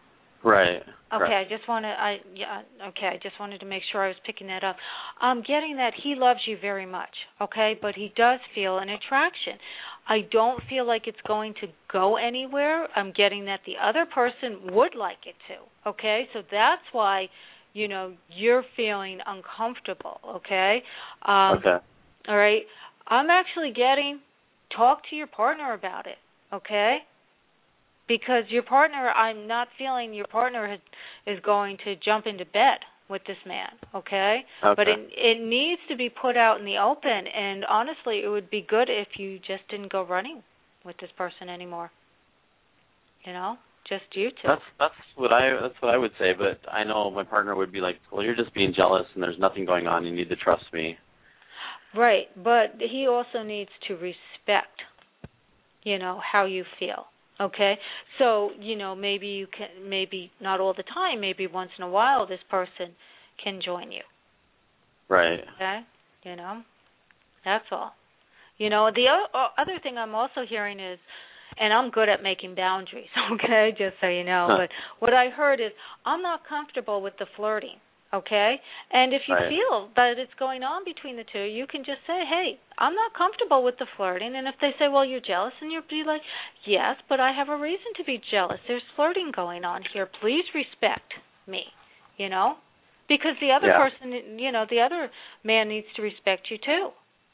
Speaker 8: Right.
Speaker 3: Okay,
Speaker 8: Correct.
Speaker 3: I just want to. I yeah. Okay, I just wanted to make sure I was picking that up. I'm getting that he loves you very much. Okay, but he does feel an attraction. I don't feel like it's going to go anywhere. I'm getting that the other person would like it to. Okay, so that's why, you know, you're feeling uncomfortable. Okay. Um,
Speaker 8: okay.
Speaker 3: All right. I'm actually getting talk to your partner about it. Okay. Because your partner, I'm not feeling your partner has, is going to jump into bed with this man, okay?
Speaker 8: okay?
Speaker 3: But it it needs to be put out in the open, and honestly, it would be good if you just didn't go running with this person anymore. You know, just you two.
Speaker 8: That's that's what I that's what I would say, but I know my partner would be like, well, you're just being jealous, and there's nothing going on. You need to trust me.
Speaker 3: Right, but he also needs to respect, you know, how you feel. Okay, so, you know, maybe you can, maybe not all the time, maybe once in a while this person can join you.
Speaker 8: Right.
Speaker 3: Okay, you know, that's all. You know, the o- other thing I'm also hearing is, and I'm good at making boundaries, okay, just so you know,
Speaker 8: huh.
Speaker 3: but what I heard is I'm not comfortable with the flirting. Okay? And if you
Speaker 8: right.
Speaker 3: feel that it's going on between the two, you can just say, hey, I'm not comfortable with the flirting. And if they say, well, you're jealous, and you'll be like, yes, but I have a reason to be jealous. There's flirting going on here. Please respect me, you know? Because the other
Speaker 8: yeah.
Speaker 3: person, you know, the other man needs to respect you too.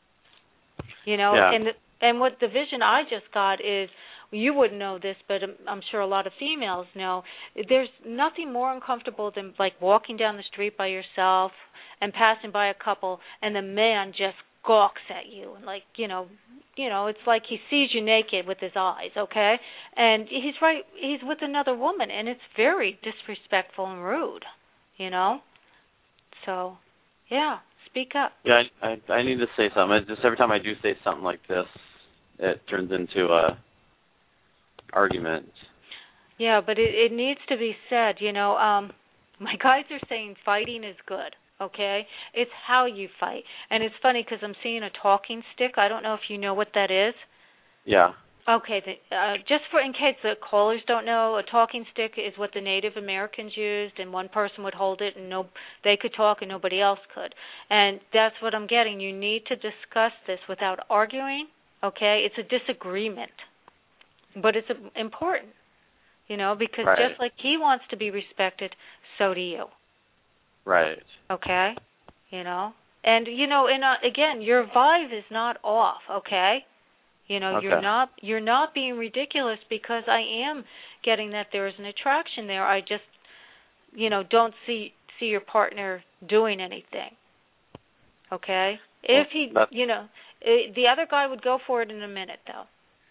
Speaker 3: You know?
Speaker 8: Yeah.
Speaker 3: And, the, and what the vision I just got is, you wouldn't know this, but I'm sure a lot of females know, there's nothing more uncomfortable than like walking down the street by yourself and passing by a couple and the man just gawks at you and like, you know, you know, it's like he sees you naked with his eyes, okay? And he's right, he's with another woman, and it's very disrespectful and rude, you know? So, yeah, speak up.
Speaker 8: Yeah, I I, I need to say something. It's just every time I do say something like this, it turns into a argument.
Speaker 3: Yeah, but it, it needs to be said, you know, um, my guys are saying fighting is good, okay? It's how you fight. And it's funny because I'm seeing a talking stick. I don't know if you know what that is.
Speaker 8: Yeah.
Speaker 3: Okay, the, uh, just for in case the callers don't know, a talking stick is what the Native Americans used, and one person would hold it, and no, they could talk and nobody else could. And that's what I'm getting. You need to discuss this without arguing, okay? It's a disagreement. But it's important, you know, because
Speaker 8: right.
Speaker 3: just like he wants to be respected, so do you.
Speaker 8: Right.
Speaker 3: Okay? You know? And, you know, and uh, again, your vibe is not off, okay? You know,
Speaker 8: okay.
Speaker 3: you're not you're not being ridiculous because I am getting that there is an attraction there. I just, you know, don't see see your partner doing anything. Okay?
Speaker 8: Well,
Speaker 3: if he,
Speaker 8: that's...
Speaker 3: you know, it, the other guy would go for it in a minute, though.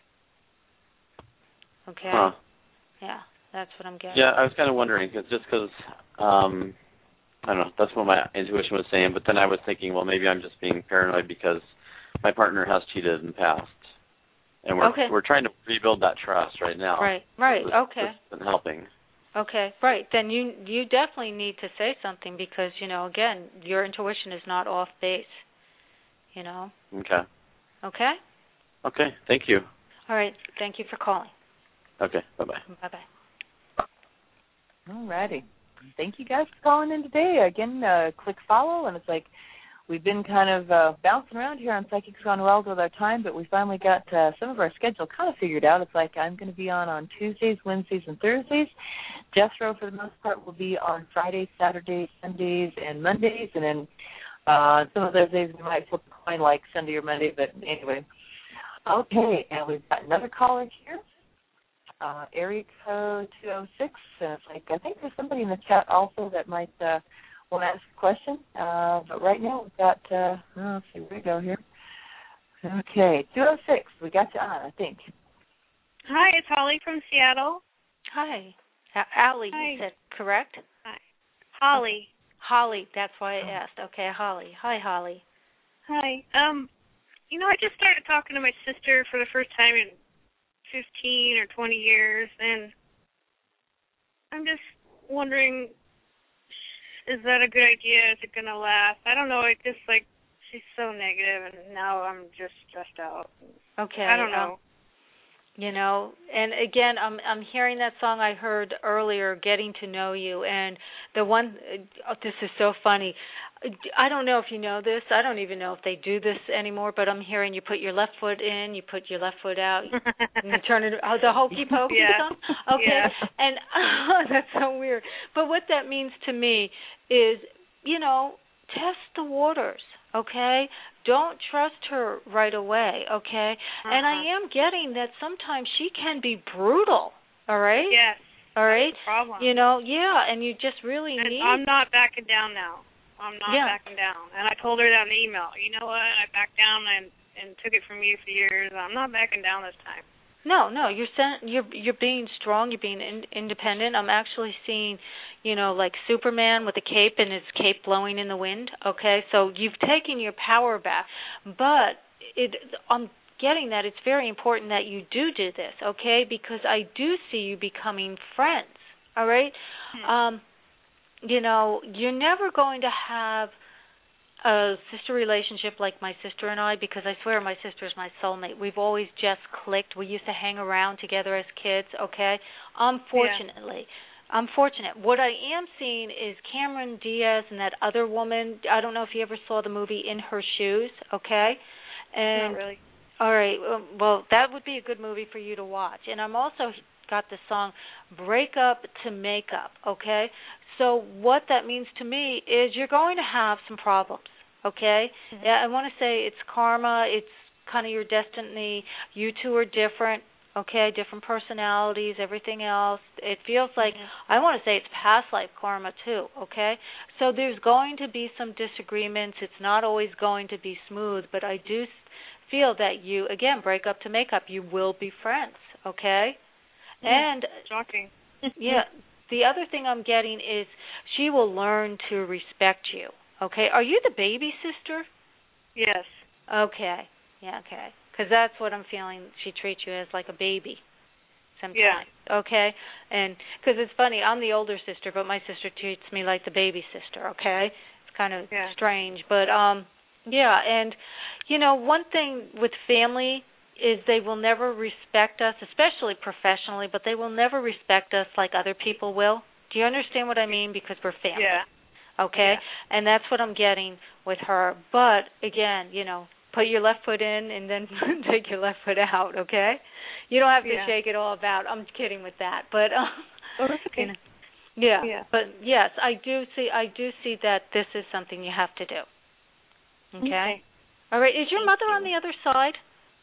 Speaker 3: Okay.
Speaker 8: Huh.
Speaker 3: Yeah, that's what I'm getting.
Speaker 8: Yeah, I was kind of wondering, cause just because, um, I don't know, that's what my intuition was saying, but then I was thinking, well, maybe I'm just being paranoid because my partner has cheated in the past. And we're
Speaker 3: okay.
Speaker 8: we're trying to rebuild that trust right now.
Speaker 3: Right, right,
Speaker 8: this,
Speaker 3: okay.
Speaker 8: This has been helping.
Speaker 3: Okay, right. Then you you definitely need to say something because, you know, again, your intuition is not off base, you know.
Speaker 8: Okay.
Speaker 3: Okay?
Speaker 8: Okay, thank you.
Speaker 3: All right, thank you for calling.
Speaker 8: Okay, bye-bye.
Speaker 3: Bye-bye.
Speaker 2: All righty. Thank you guys for calling in today. Again, uh, click follow, and it's like we've been kind of uh, bouncing around here on Psychics Gone Wild with our time, but we finally got uh, some of our schedule kind of figured out. It's like I'm going to be on on Tuesdays, Wednesdays, and Thursdays. Jethro, for the most part, will be on Fridays, Saturdays, Sundays, and Mondays, and then uh, some of those days we might flip a coin like Sunday or Monday, but anyway. Okay, and we've got another caller here. Uh, area code two oh six, and it's like I think there's somebody in the chat also that might uh, want to ask a question. Uh, but right now we've got, uh, oh, let's see, where we go here. Okay, two oh six, we got you on, I think.
Speaker 9: Hi, it's Holly from Seattle.
Speaker 3: Hi. Uh, Allie,
Speaker 9: Hi.
Speaker 3: you said, correct?
Speaker 9: Hi. Holly.
Speaker 3: Okay. Holly, that's why I asked. Okay, Holly. Hi, Holly.
Speaker 9: Hi. Um, you know, I just started talking to my sister for the first time in fifteen or twenty years, and I'm just wondering, is that a good idea? Is it going to last? I don't know. It just, like, she's so negative, and now I'm just stressed out.
Speaker 3: Okay.
Speaker 9: I don't know.
Speaker 3: You know, and again, I'm I'm hearing that song I heard earlier, "Getting to Know You," and the one. Oh, this is so funny. I don't know if you know this. I don't even know if they do this anymore. But I'm hearing you put your left foot in, you put your left foot out, and you turn it. Oh, the hokey pokey
Speaker 9: yeah.
Speaker 3: song. Okay,
Speaker 9: yeah.
Speaker 3: and oh, that's so weird. But what that means to me is, you know, test the waters. Okay, don't trust her right away. Okay, uh-huh. And I am getting that sometimes she can be brutal. All right.
Speaker 9: Yes.
Speaker 3: All right.
Speaker 9: That's the problem.
Speaker 3: You know, yeah, and you just really
Speaker 9: and
Speaker 3: need.
Speaker 9: I'm not backing down now. I'm not
Speaker 3: yeah.
Speaker 9: backing down. And I told her that in the email. You know what? I backed down and and took it from you for years. I'm not backing down this time.
Speaker 3: No, no, you're sen- you're you're being strong. You're being in- independent. I'm actually seeing, you know, like Superman with a cape and his cape blowing in the wind. Okay, so you've taken your power back, but it. I'm getting that it's very important that you do do this. Okay, because I do see you becoming friends. All right.
Speaker 9: Hmm.
Speaker 3: Um, you know, you're never going to have a sister relationship like my sister and I, because I swear my sister is my soulmate. We've always just clicked. We used to hang around together as kids, okay? Unfortunately. Yeah. I'm fortunate. What I am seeing is Cameron Diaz and that other woman. I don't know if you ever saw the movie In Her Shoes, okay? And,
Speaker 9: not really.
Speaker 3: All right. Well, that would be a good movie for you to watch. And I'm also got the song Break Up to Make Up, okay? So what that means to me is you're going to have some problems, okay?
Speaker 9: Mm-hmm.
Speaker 3: Yeah, I want to say it's karma, it's kind of your destiny. You two are different, okay? Different personalities, everything else. It feels like, mm-hmm. I want to say it's past life karma too, okay? So there's going to be some disagreements. It's not always going to be smooth, but I do feel that you, again, break up to make up. You will be friends, okay?
Speaker 9: Mm-hmm.
Speaker 3: And
Speaker 9: shocking.
Speaker 3: yeah. The other thing I'm getting is she will learn to respect you. Okay? Are you the baby sister?
Speaker 9: Yes.
Speaker 3: Okay. Yeah, okay. Because that's what I'm feeling. She treats you as like a baby sometimes.
Speaker 9: Yeah.
Speaker 3: Okay? And because it's funny, I'm the older sister, but my sister treats me like the baby sister, okay? It's kind of
Speaker 9: yeah.
Speaker 3: strange. But, um, yeah, and, you know, one thing with family is they will never respect us, especially professionally, but they will never respect us like other people will. Do you understand what I mean? Because we're family.
Speaker 9: Yeah.
Speaker 3: Okay?
Speaker 9: Yeah.
Speaker 3: And that's what I'm getting with her. But, again, you know, put your left foot in and then take your left foot out, okay? You don't have to
Speaker 9: yeah.
Speaker 3: shake it all about. I'm kidding with that. But, um,
Speaker 9: oh, that's okay.
Speaker 3: You know, yeah.
Speaker 9: yeah.
Speaker 3: But, yes, I do see I do see that this is something you have to do. Okay?
Speaker 9: okay.
Speaker 3: All right. Is your
Speaker 9: Thank
Speaker 3: mother
Speaker 9: you.
Speaker 3: on the other side?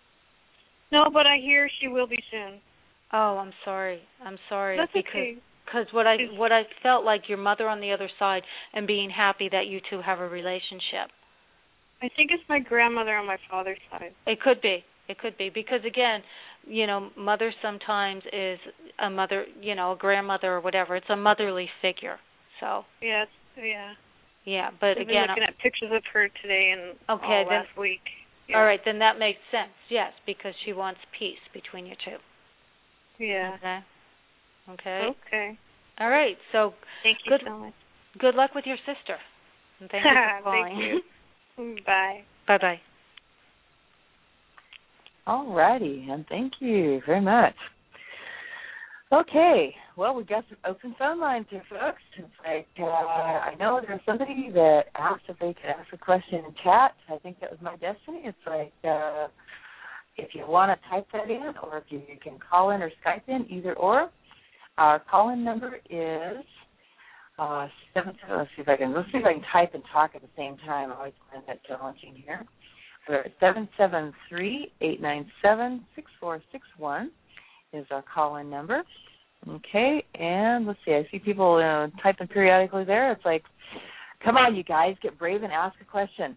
Speaker 9: No, but I hear she will be soon.
Speaker 3: Oh, I'm sorry. I'm sorry.
Speaker 9: That's
Speaker 3: because,
Speaker 9: okay.
Speaker 3: Because what I what I felt like your mother on the other side and being happy that you two have a relationship.
Speaker 9: I think it's my grandmother on my father's side.
Speaker 3: It could be. It could be because again, you know, mother sometimes is a mother, you know, a grandmother or whatever. It's a motherly figure. So.
Speaker 9: Yeah. It's, yeah.
Speaker 3: Yeah, but
Speaker 9: I've
Speaker 3: again,
Speaker 9: been looking
Speaker 3: I'm,
Speaker 9: at pictures of her today and
Speaker 3: okay,
Speaker 9: all
Speaker 3: then,
Speaker 9: last week. Yeah.
Speaker 3: All right, then that makes sense. Yes, because she wants peace between you two.
Speaker 9: Yeah.
Speaker 3: Okay. Okay.
Speaker 9: Okay.
Speaker 3: All right. So
Speaker 9: thank you
Speaker 3: good,
Speaker 9: so much.
Speaker 3: Good luck with your sister. And thank you for calling.
Speaker 9: Thank you. Bye.
Speaker 3: Bye bye.
Speaker 2: All righty, and thank you very much. Okay, well, we got some open phone lines here, folks. It's like, uh, I know there's somebody that asked if they could ask a question in chat. I think that was my destiny. It's like, uh, if you want to type that in, or if you, you can call in or Skype in, either or. Our call-in number is uh, seven. Let's see if I can. Let's see if I can type and talk at the same time. I always find that challenging here. We're at seven seven three eight nine seven six four six one. Is our call-in number. Okay, and let's see, I see people uh, typing periodically there. It's like, come on, you guys, get brave and ask a question.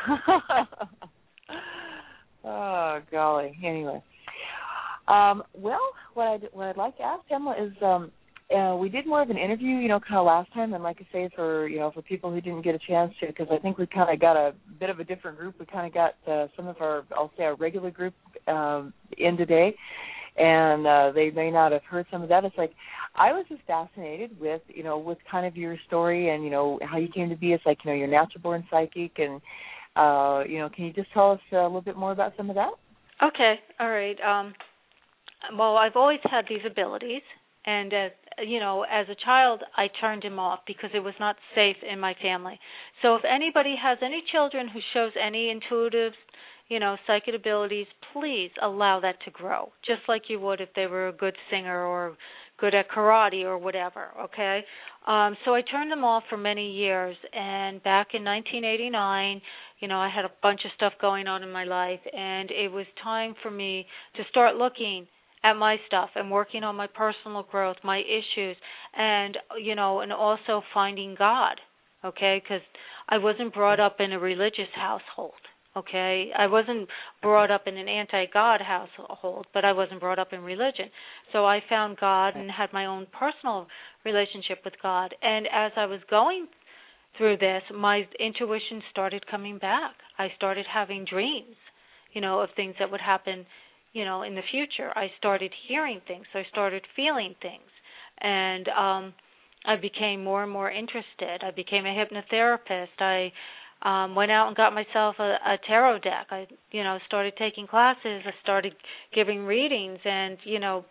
Speaker 2: Oh, golly. Anyway. Um, well, what I'd, what I'd like to ask Pamela is, um, uh, we did more of an interview, you know, kind of last time, and like I say, for, you know, for people who didn't get a chance to, because I think we kind of got a bit of a different group. We kind of got uh, some of our, I'll say our regular group um, in today. And uh, they may not have heard some of that. It's like I was just fascinated with, you know, with kind of your story and, you know, how you came to be. It's like, you know, you're natural-born psychic. And, uh, you know, can you just tell us a little bit more about some of that?
Speaker 3: Okay. All right. Um, well, I've always had these abilities, and as you know, as a child, I turned him off because it was not safe in my family. So if anybody has any children who shows any intuitive, you know, psychic abilities, please allow that to grow, just like you would if they were a good singer or good at karate or whatever, okay? Um, so I turned them off for many years, and back in nineteen eighty-nine, you know, I had a bunch of stuff going on in my life, and it was time for me to start looking at my stuff and working on my personal growth, my issues, and, you know, and also finding God, okay, because I wasn't brought up in a religious household. Okay, I wasn't brought up in an anti-God household, but I wasn't brought up in religion. So I found God and had my own personal relationship with God. And as I was going through this, my intuition started coming back. I started having dreams, you know, of things that would happen, you know, in the future. I started hearing things. I started feeling things. And um, I became more and more interested. I became a hypnotherapist. I Um, went out and got myself a, a tarot deck. I, you know, started taking classes. I started giving readings, and you know,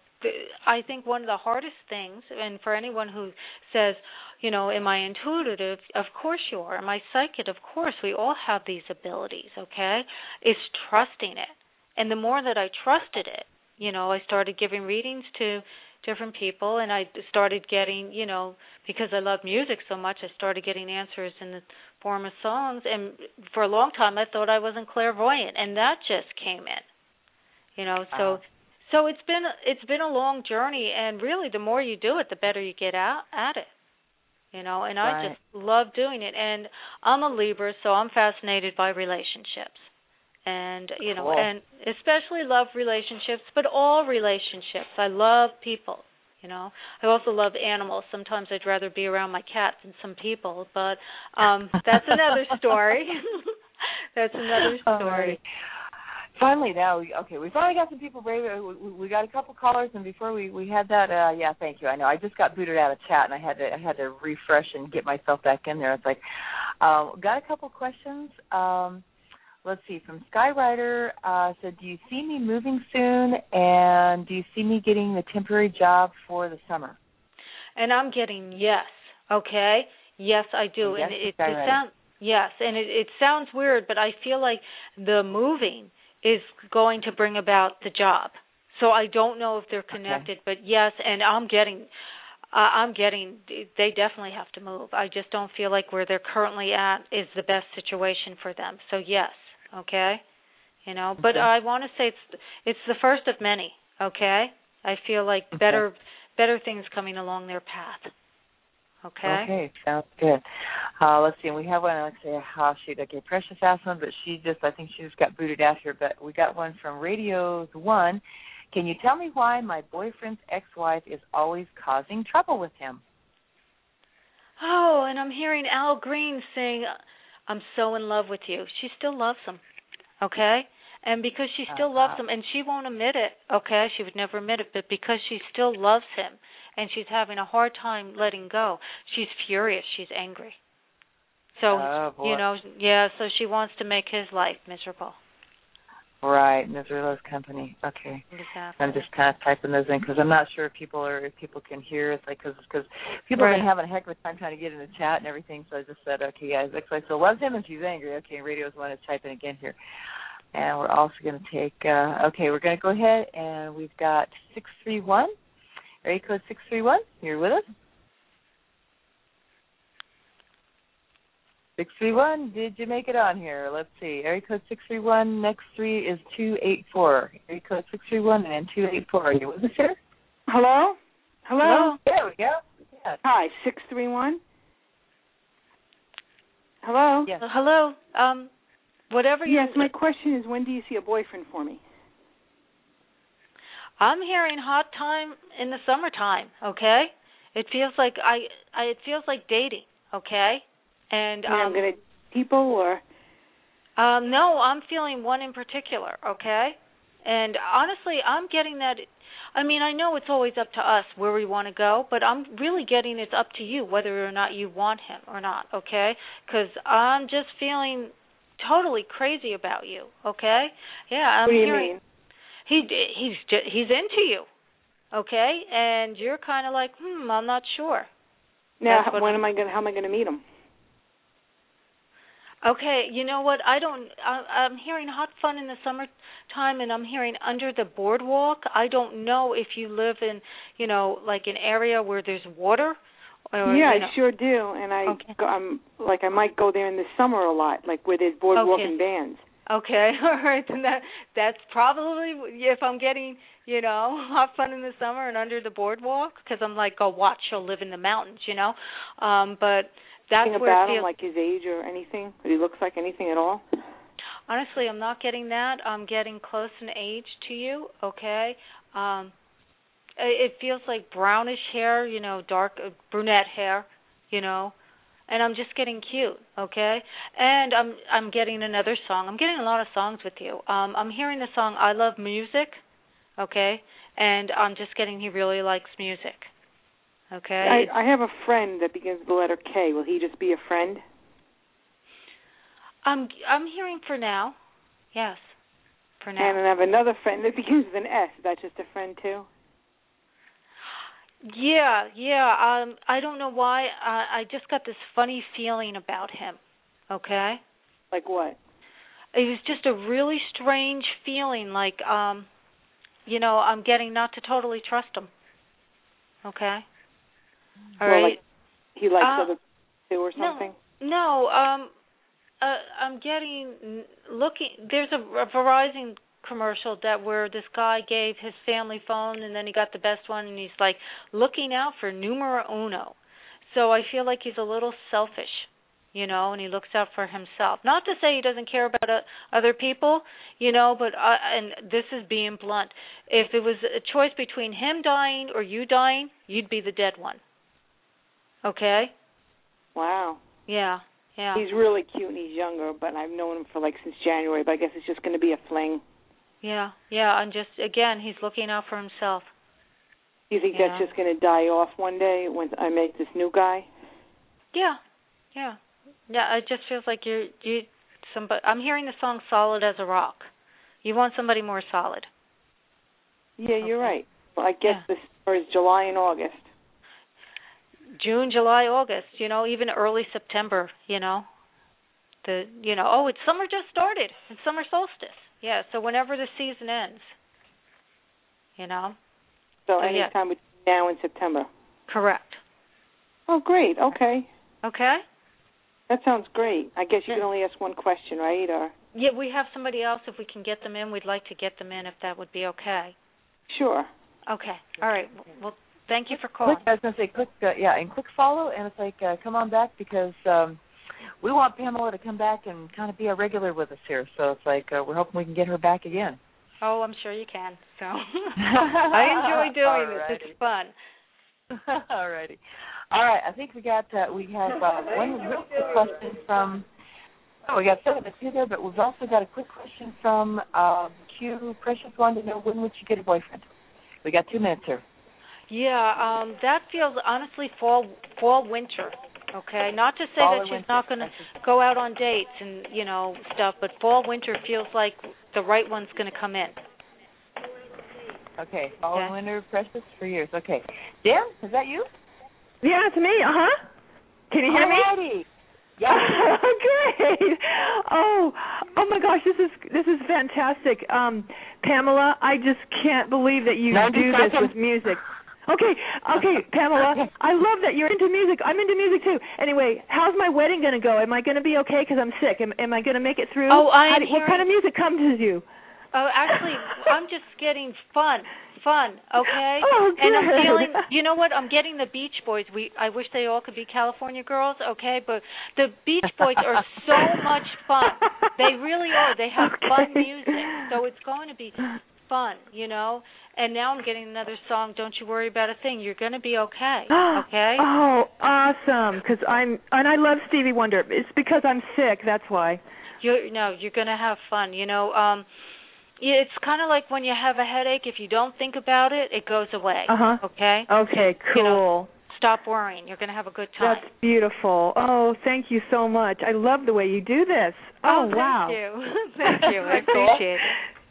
Speaker 3: I think one of the hardest things, and for anyone who says, you know, am I intuitive? Of course you are. Am I psychic? Of course, we all have these abilities. Okay, is trusting it, and the more that I trusted it, you know, I started giving readings to different people, and I started getting, you know, because I love music so much, I started getting answers in the form of songs, and for a long time I thought I wasn't clairvoyant, and that just came in, you know, so uh, so it's been it's been a long journey, and really the more you do it, the better you get out at it, you know, and
Speaker 2: right.
Speaker 3: I just love doing it, and I'm a Libra, so I'm fascinated by relationships. And, you know,
Speaker 2: cool.
Speaker 3: and especially love relationships, but all relationships. I love people, you know. I also love animals. Sometimes I'd rather be around my cat than some people, but um, that's another story. That's another story.
Speaker 2: Right. Finally, now, we, okay, we finally got some people brave. We, we got a couple callers, and before we, we had that, uh, yeah, thank you. I know I just got booted out of chat, and I had to I had to refresh and get myself back in there. It's like, um, got a couple questions. Um, Let's see, from Skyrider, uh, said, do you see me moving soon, and do you see me getting the temporary job for the summer?
Speaker 3: And I'm getting yes, okay? Yes, I do.
Speaker 2: Yes,
Speaker 3: and it, it sounds yes, and it, it sounds weird, but I feel like the moving is going to bring about the job. So I don't know if they're connected, okay. But yes, and I'm getting, uh, I'm getting, they definitely have to move. I just don't feel like where they're currently at is the best situation for them. So yes. Okay, you know, but okay. I want to say it's it's the first of many. Okay, I feel like okay. better better things coming along their path. Okay.
Speaker 2: Okay, sounds good. Uh, let's see, and we have one. Let's say, how shoot. Okay, Precious asked one, but she just I think she just got booted out here. But we got one from Radio's One. Can you tell me why my boyfriend's ex-wife is always causing trouble with him?
Speaker 3: Oh, and I'm hearing Al Green saying, I'm so in love with you. She still loves him, okay? And because she still uh, loves him, and she won't admit it, okay? She would never admit it, but because she still loves him and she's having a hard time letting go, she's furious. She's angry. So,
Speaker 2: oh,
Speaker 3: you know, yeah, so she wants to make his life miserable.
Speaker 2: Right, Misery Company. Okay,
Speaker 3: exactly.
Speaker 2: I'm just kind of typing those in because I'm not sure if people are if people can hear. It's like because because people
Speaker 3: right.
Speaker 2: have been having a heck of a time trying to get in the chat and everything. So I just said, okay, guys, ex-wife still loves him and she's angry. Okay, Radio's one is typing again here, and we're also going to take. Uh, okay, we're going to go ahead and we've got six three one, area code six three one. You're with us. six three one, did you make it on here? Let's see. Area code six three one, next three is two eight four. Area code six three one and two eight four. Are you with us here?
Speaker 10: Hello? Hello?
Speaker 2: Hello? There we go. Yes.
Speaker 10: Hi, six three one. Hello?
Speaker 2: Yes.
Speaker 3: Uh, hello. Um, whatever you...
Speaker 10: Yes, my question is, when do you see a boyfriend for me?
Speaker 3: I'm hearing hot time in the summertime, okay? It feels like I, I it feels like dating, okay? And um,
Speaker 10: I'm going to people or?
Speaker 3: Um, no, I'm feeling one in particular, okay? And honestly, I'm getting that. I mean, I know it's always up to us where we want to go, but I'm really getting it's up to you whether or not you want him or not, okay? Because I'm just feeling totally crazy about you, okay? Yeah, I'm
Speaker 10: what do you
Speaker 3: hearing.
Speaker 10: mean?
Speaker 3: he he's just, he's into you, okay, and you're kind of like, hmm, I'm not sure.
Speaker 10: Now, when am I going? How am I going to meet him?
Speaker 3: Okay, you know what? I don't. I, I'm hearing hot fun in the summertime, and I'm hearing under the boardwalk. I don't know if you live in, you know, like an area where there's water. Or,
Speaker 10: yeah,
Speaker 3: you know.
Speaker 10: I sure do, and I,
Speaker 3: okay.
Speaker 10: go, I'm like I might go there in the summer a lot, like where there's boardwalking
Speaker 3: okay.
Speaker 10: bands.
Speaker 3: Okay, all right, then that that's probably if I'm getting, you know, hot fun in the summer and under the boardwalk, because I'm like, oh, watch, she'll live in the mountains, you know, um, but. That's
Speaker 10: anything
Speaker 3: where
Speaker 10: about
Speaker 3: it feels,
Speaker 10: him, like his age or anything? What he looks like, anything at all?
Speaker 3: Honestly, I'm not getting that. I'm getting close in age to you, okay? Um, it feels like brownish hair, you know, dark uh, brunette hair, you know, and I'm just getting cute, okay? And I'm I'm getting another song. I'm getting a lot of songs with you. Um, I'm hearing the song I Love Music, okay? And I'm just getting he really likes music. Okay.
Speaker 10: I, I have a friend that begins with the letter K. Will he just be a friend?
Speaker 3: I'm I'm hearing for now. Yes, for now.
Speaker 10: And I have another friend that begins with an S. Is that just a friend too?
Speaker 3: Yeah, yeah. Um, I don't know why. I, I just got this funny feeling about him. Okay.
Speaker 10: Like what?
Speaker 3: It was just a really strange feeling. Like, um, you know, I'm getting not to totally trust him. Okay. All
Speaker 10: well,
Speaker 3: right.
Speaker 10: Like he likes
Speaker 3: uh,
Speaker 10: other people or something?
Speaker 3: No, no. Um, uh, I'm getting looking. There's a, a Verizon commercial that where this guy gave his family phone and then he got the best one and he's like looking out for numero uno. So I feel like he's a little selfish, you know, and he looks out for himself. Not to say he doesn't care about uh, other people, you know, but uh, and this is being blunt. If it was a choice between him dying or you dying, you'd be the dead one. Okay?
Speaker 10: Wow.
Speaker 3: Yeah, yeah.
Speaker 10: He's really cute and he's younger, but I've known him for like since January, but I guess it's just going to be a fling.
Speaker 3: Yeah, yeah, and just, again, he's looking out for himself.
Speaker 10: You think
Speaker 3: yeah.
Speaker 10: that's just going to die off one day when I meet this new guy?
Speaker 3: Yeah, yeah. Yeah, it just feels like you're, you, somebody, I'm hearing the song Solid as a Rock. You want somebody more solid.
Speaker 10: Yeah,
Speaker 3: okay.
Speaker 10: You're right. Well, I guess
Speaker 3: yeah.
Speaker 10: this is July and August.
Speaker 3: June, July, August, you know, even early September, you know. The, you know, oh, it's summer just started. It's summer solstice. Yeah, so whenever the season ends, you know.
Speaker 10: So,
Speaker 3: so
Speaker 10: anytime
Speaker 3: yeah.
Speaker 10: between now and September.
Speaker 3: Correct.
Speaker 10: Oh, great. Okay.
Speaker 3: Okay.
Speaker 10: That sounds great. I guess you
Speaker 3: yeah.
Speaker 10: can only ask one question, right? Or
Speaker 3: yeah, we have somebody else. If we can get them in, we'd like to get them in if that would be okay.
Speaker 10: Sure.
Speaker 3: Okay. All right. Well, thank you for calling.
Speaker 2: Quick, I was going to say quick, uh, yeah, and quick follow, and it's like, uh, come on back because um, we want Pamela to come back and kind of be a regular with us here. So it's like uh, we're hoping we can get her back again.
Speaker 3: Oh, I'm sure you can. So I enjoy doing
Speaker 2: Alrighty.
Speaker 3: this. It's fun.
Speaker 2: All righty. All right. I think we got uh, we have uh, one real quick question from. Oh, we got some of the two there, but we've also got a quick question from uh, Q. Precious wanted to know when would you get a boyfriend? We got two minutes here.
Speaker 3: Yeah, um, that feels honestly fall, fall, winter. Okay, not to say
Speaker 2: fall
Speaker 3: that she's
Speaker 2: winter.
Speaker 3: not going to go out on dates and you know stuff, but fall, winter feels like the right one's going to come in.
Speaker 2: Okay, fall
Speaker 3: okay.
Speaker 2: and winter, Precious for years. Okay, Dan, is that you?
Speaker 11: Yeah, it's me. Uh huh. Can you hear
Speaker 2: Alrighty.
Speaker 11: me?
Speaker 2: Yeah.
Speaker 11: Great. Oh, oh my gosh, this is this is fantastic. Um, Pamela, I just can't believe that you do this with music. Okay, okay, Pamela, I love that you're into music. I'm into music too. Anyway, how's my wedding going to go? Am I going to be okay because I'm sick? Am, am I going to make it through?
Speaker 3: Oh, I'm
Speaker 11: do, What kind of music comes to you?
Speaker 3: Oh, actually, I'm just getting fun, fun, okay?
Speaker 11: Oh, good.
Speaker 3: And I'm feeling, you know what? I'm getting the Beach Boys. We, I wish they all could be California girls, okay? But the Beach Boys are so much fun. They really are. They have
Speaker 11: okay.
Speaker 3: fun music, so it's going to be fun, you know? And now I'm getting another song, Don't You Worry About a Thing. You're going to be okay, okay?
Speaker 11: Oh, awesome, because I'm, and I love Stevie Wonder. It's because I'm sick, that's why.
Speaker 3: You're, no, you're going to have fun, you know? Um, it's kind of like when you have a headache. If you don't think about it, it goes away,
Speaker 11: uh-huh.
Speaker 3: okay?
Speaker 11: Okay, cool.
Speaker 3: You know, stop worrying. You're going to have a good time.
Speaker 11: That's beautiful. Oh, thank you so much. I love the way you do this. Oh,
Speaker 3: oh
Speaker 11: wow.
Speaker 3: Thank you. Thank you. I appreciate it.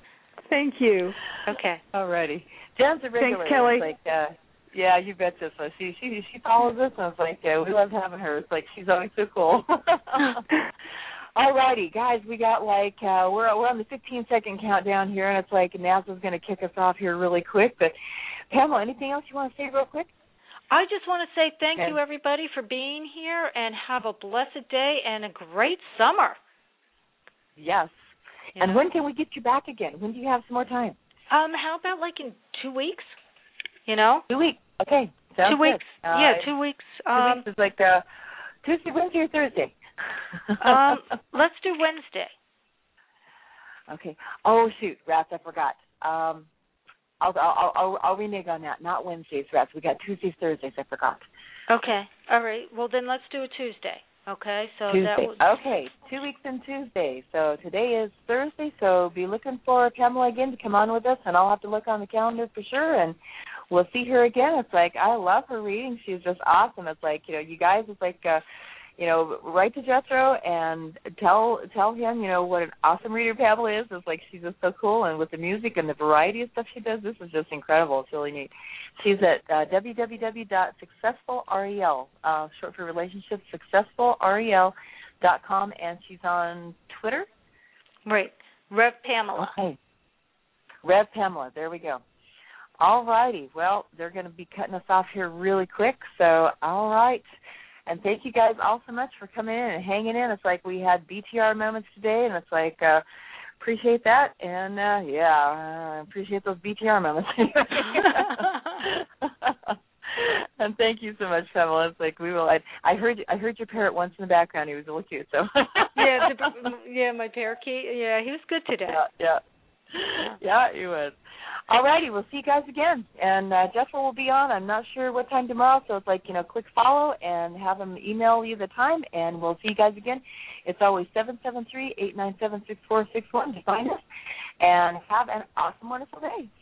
Speaker 11: Thank you.
Speaker 3: Okay.
Speaker 2: All righty. Jen's a regular.
Speaker 11: Thanks, Kelly.
Speaker 2: It's like, uh, yeah, you betcha. So she she she follows us, and it's like, yeah, we love having her. It's like she's always so cool. All righty, guys, we got like uh, we're we're on the fifteen second countdown here, and it's like Naza's going to kick us off here really quick. But Pamela, anything else you want to say real quick?
Speaker 3: I just want to say thank
Speaker 2: okay.
Speaker 3: you, everybody, for being here, and have a blessed day and a great summer.
Speaker 2: Yes. Yeah. And when can we get you back again? When do you have some more time?
Speaker 3: Um, how about like in two weeks? You know?
Speaker 2: Two weeks. Okay. Sounds
Speaker 3: two weeks.
Speaker 2: Good. Uh,
Speaker 3: yeah, two weeks.
Speaker 2: Two
Speaker 3: um,
Speaker 2: weeks is like uh, Tuesday, Wednesday, or Thursday?
Speaker 3: um, let's do Wednesday.
Speaker 2: Okay. Oh shoot, Rats, I forgot. Um, I'll I'll I'll, I'll renege on that. Not Wednesdays, Rats. We got Tuesdays, Thursdays. I forgot.
Speaker 3: Okay. All right. Well, then let's do a Tuesday. Okay. So
Speaker 2: Tuesday.
Speaker 3: that would...
Speaker 2: Okay. Two weeks and Tuesday. So today is Thursday. So be looking for Pamela again to come on with us, and I'll have to look on the calendar for sure, and we'll see her again. It's like I love her reading. She's just awesome. It's like, you know, you guys. It's like. Uh, You know, write to Jethro and tell tell him, you know, what an awesome reader Pamela is. It's like she's just so cool, and with the music and the variety of stuff she does, this is just incredible. It's really neat. She's at uh, w w w dot successful rel, uh, short for relationships, successful rel dot com, and she's on Twitter.
Speaker 3: Right, Rev Pamela.
Speaker 2: Okay, Rev Pamela. There we go. All righty. Well, they're going to be cutting us off here really quick. So, all right. And thank you guys all so much for coming in and hanging in. It's like we had B T R moments today, and it's like uh, appreciate that. And, uh, yeah, uh, appreciate those B T R moments. And thank you so much, Pamela. It's like we will. I, I heard I heard your parrot once in the background. He was a little cute. So
Speaker 3: yeah, the, yeah, my parakeet. Yeah, he was good today.
Speaker 2: Yeah, yeah, yeah, he was. All righty, we'll see you guys again. And uh, Jethro will be on. I'm not sure what time tomorrow, so it's like, you know, click follow and have him email you the time, and we'll see you guys again. It's always seven seven three, eight nine seven, six four six one to find us. And have an awesome, wonderful day.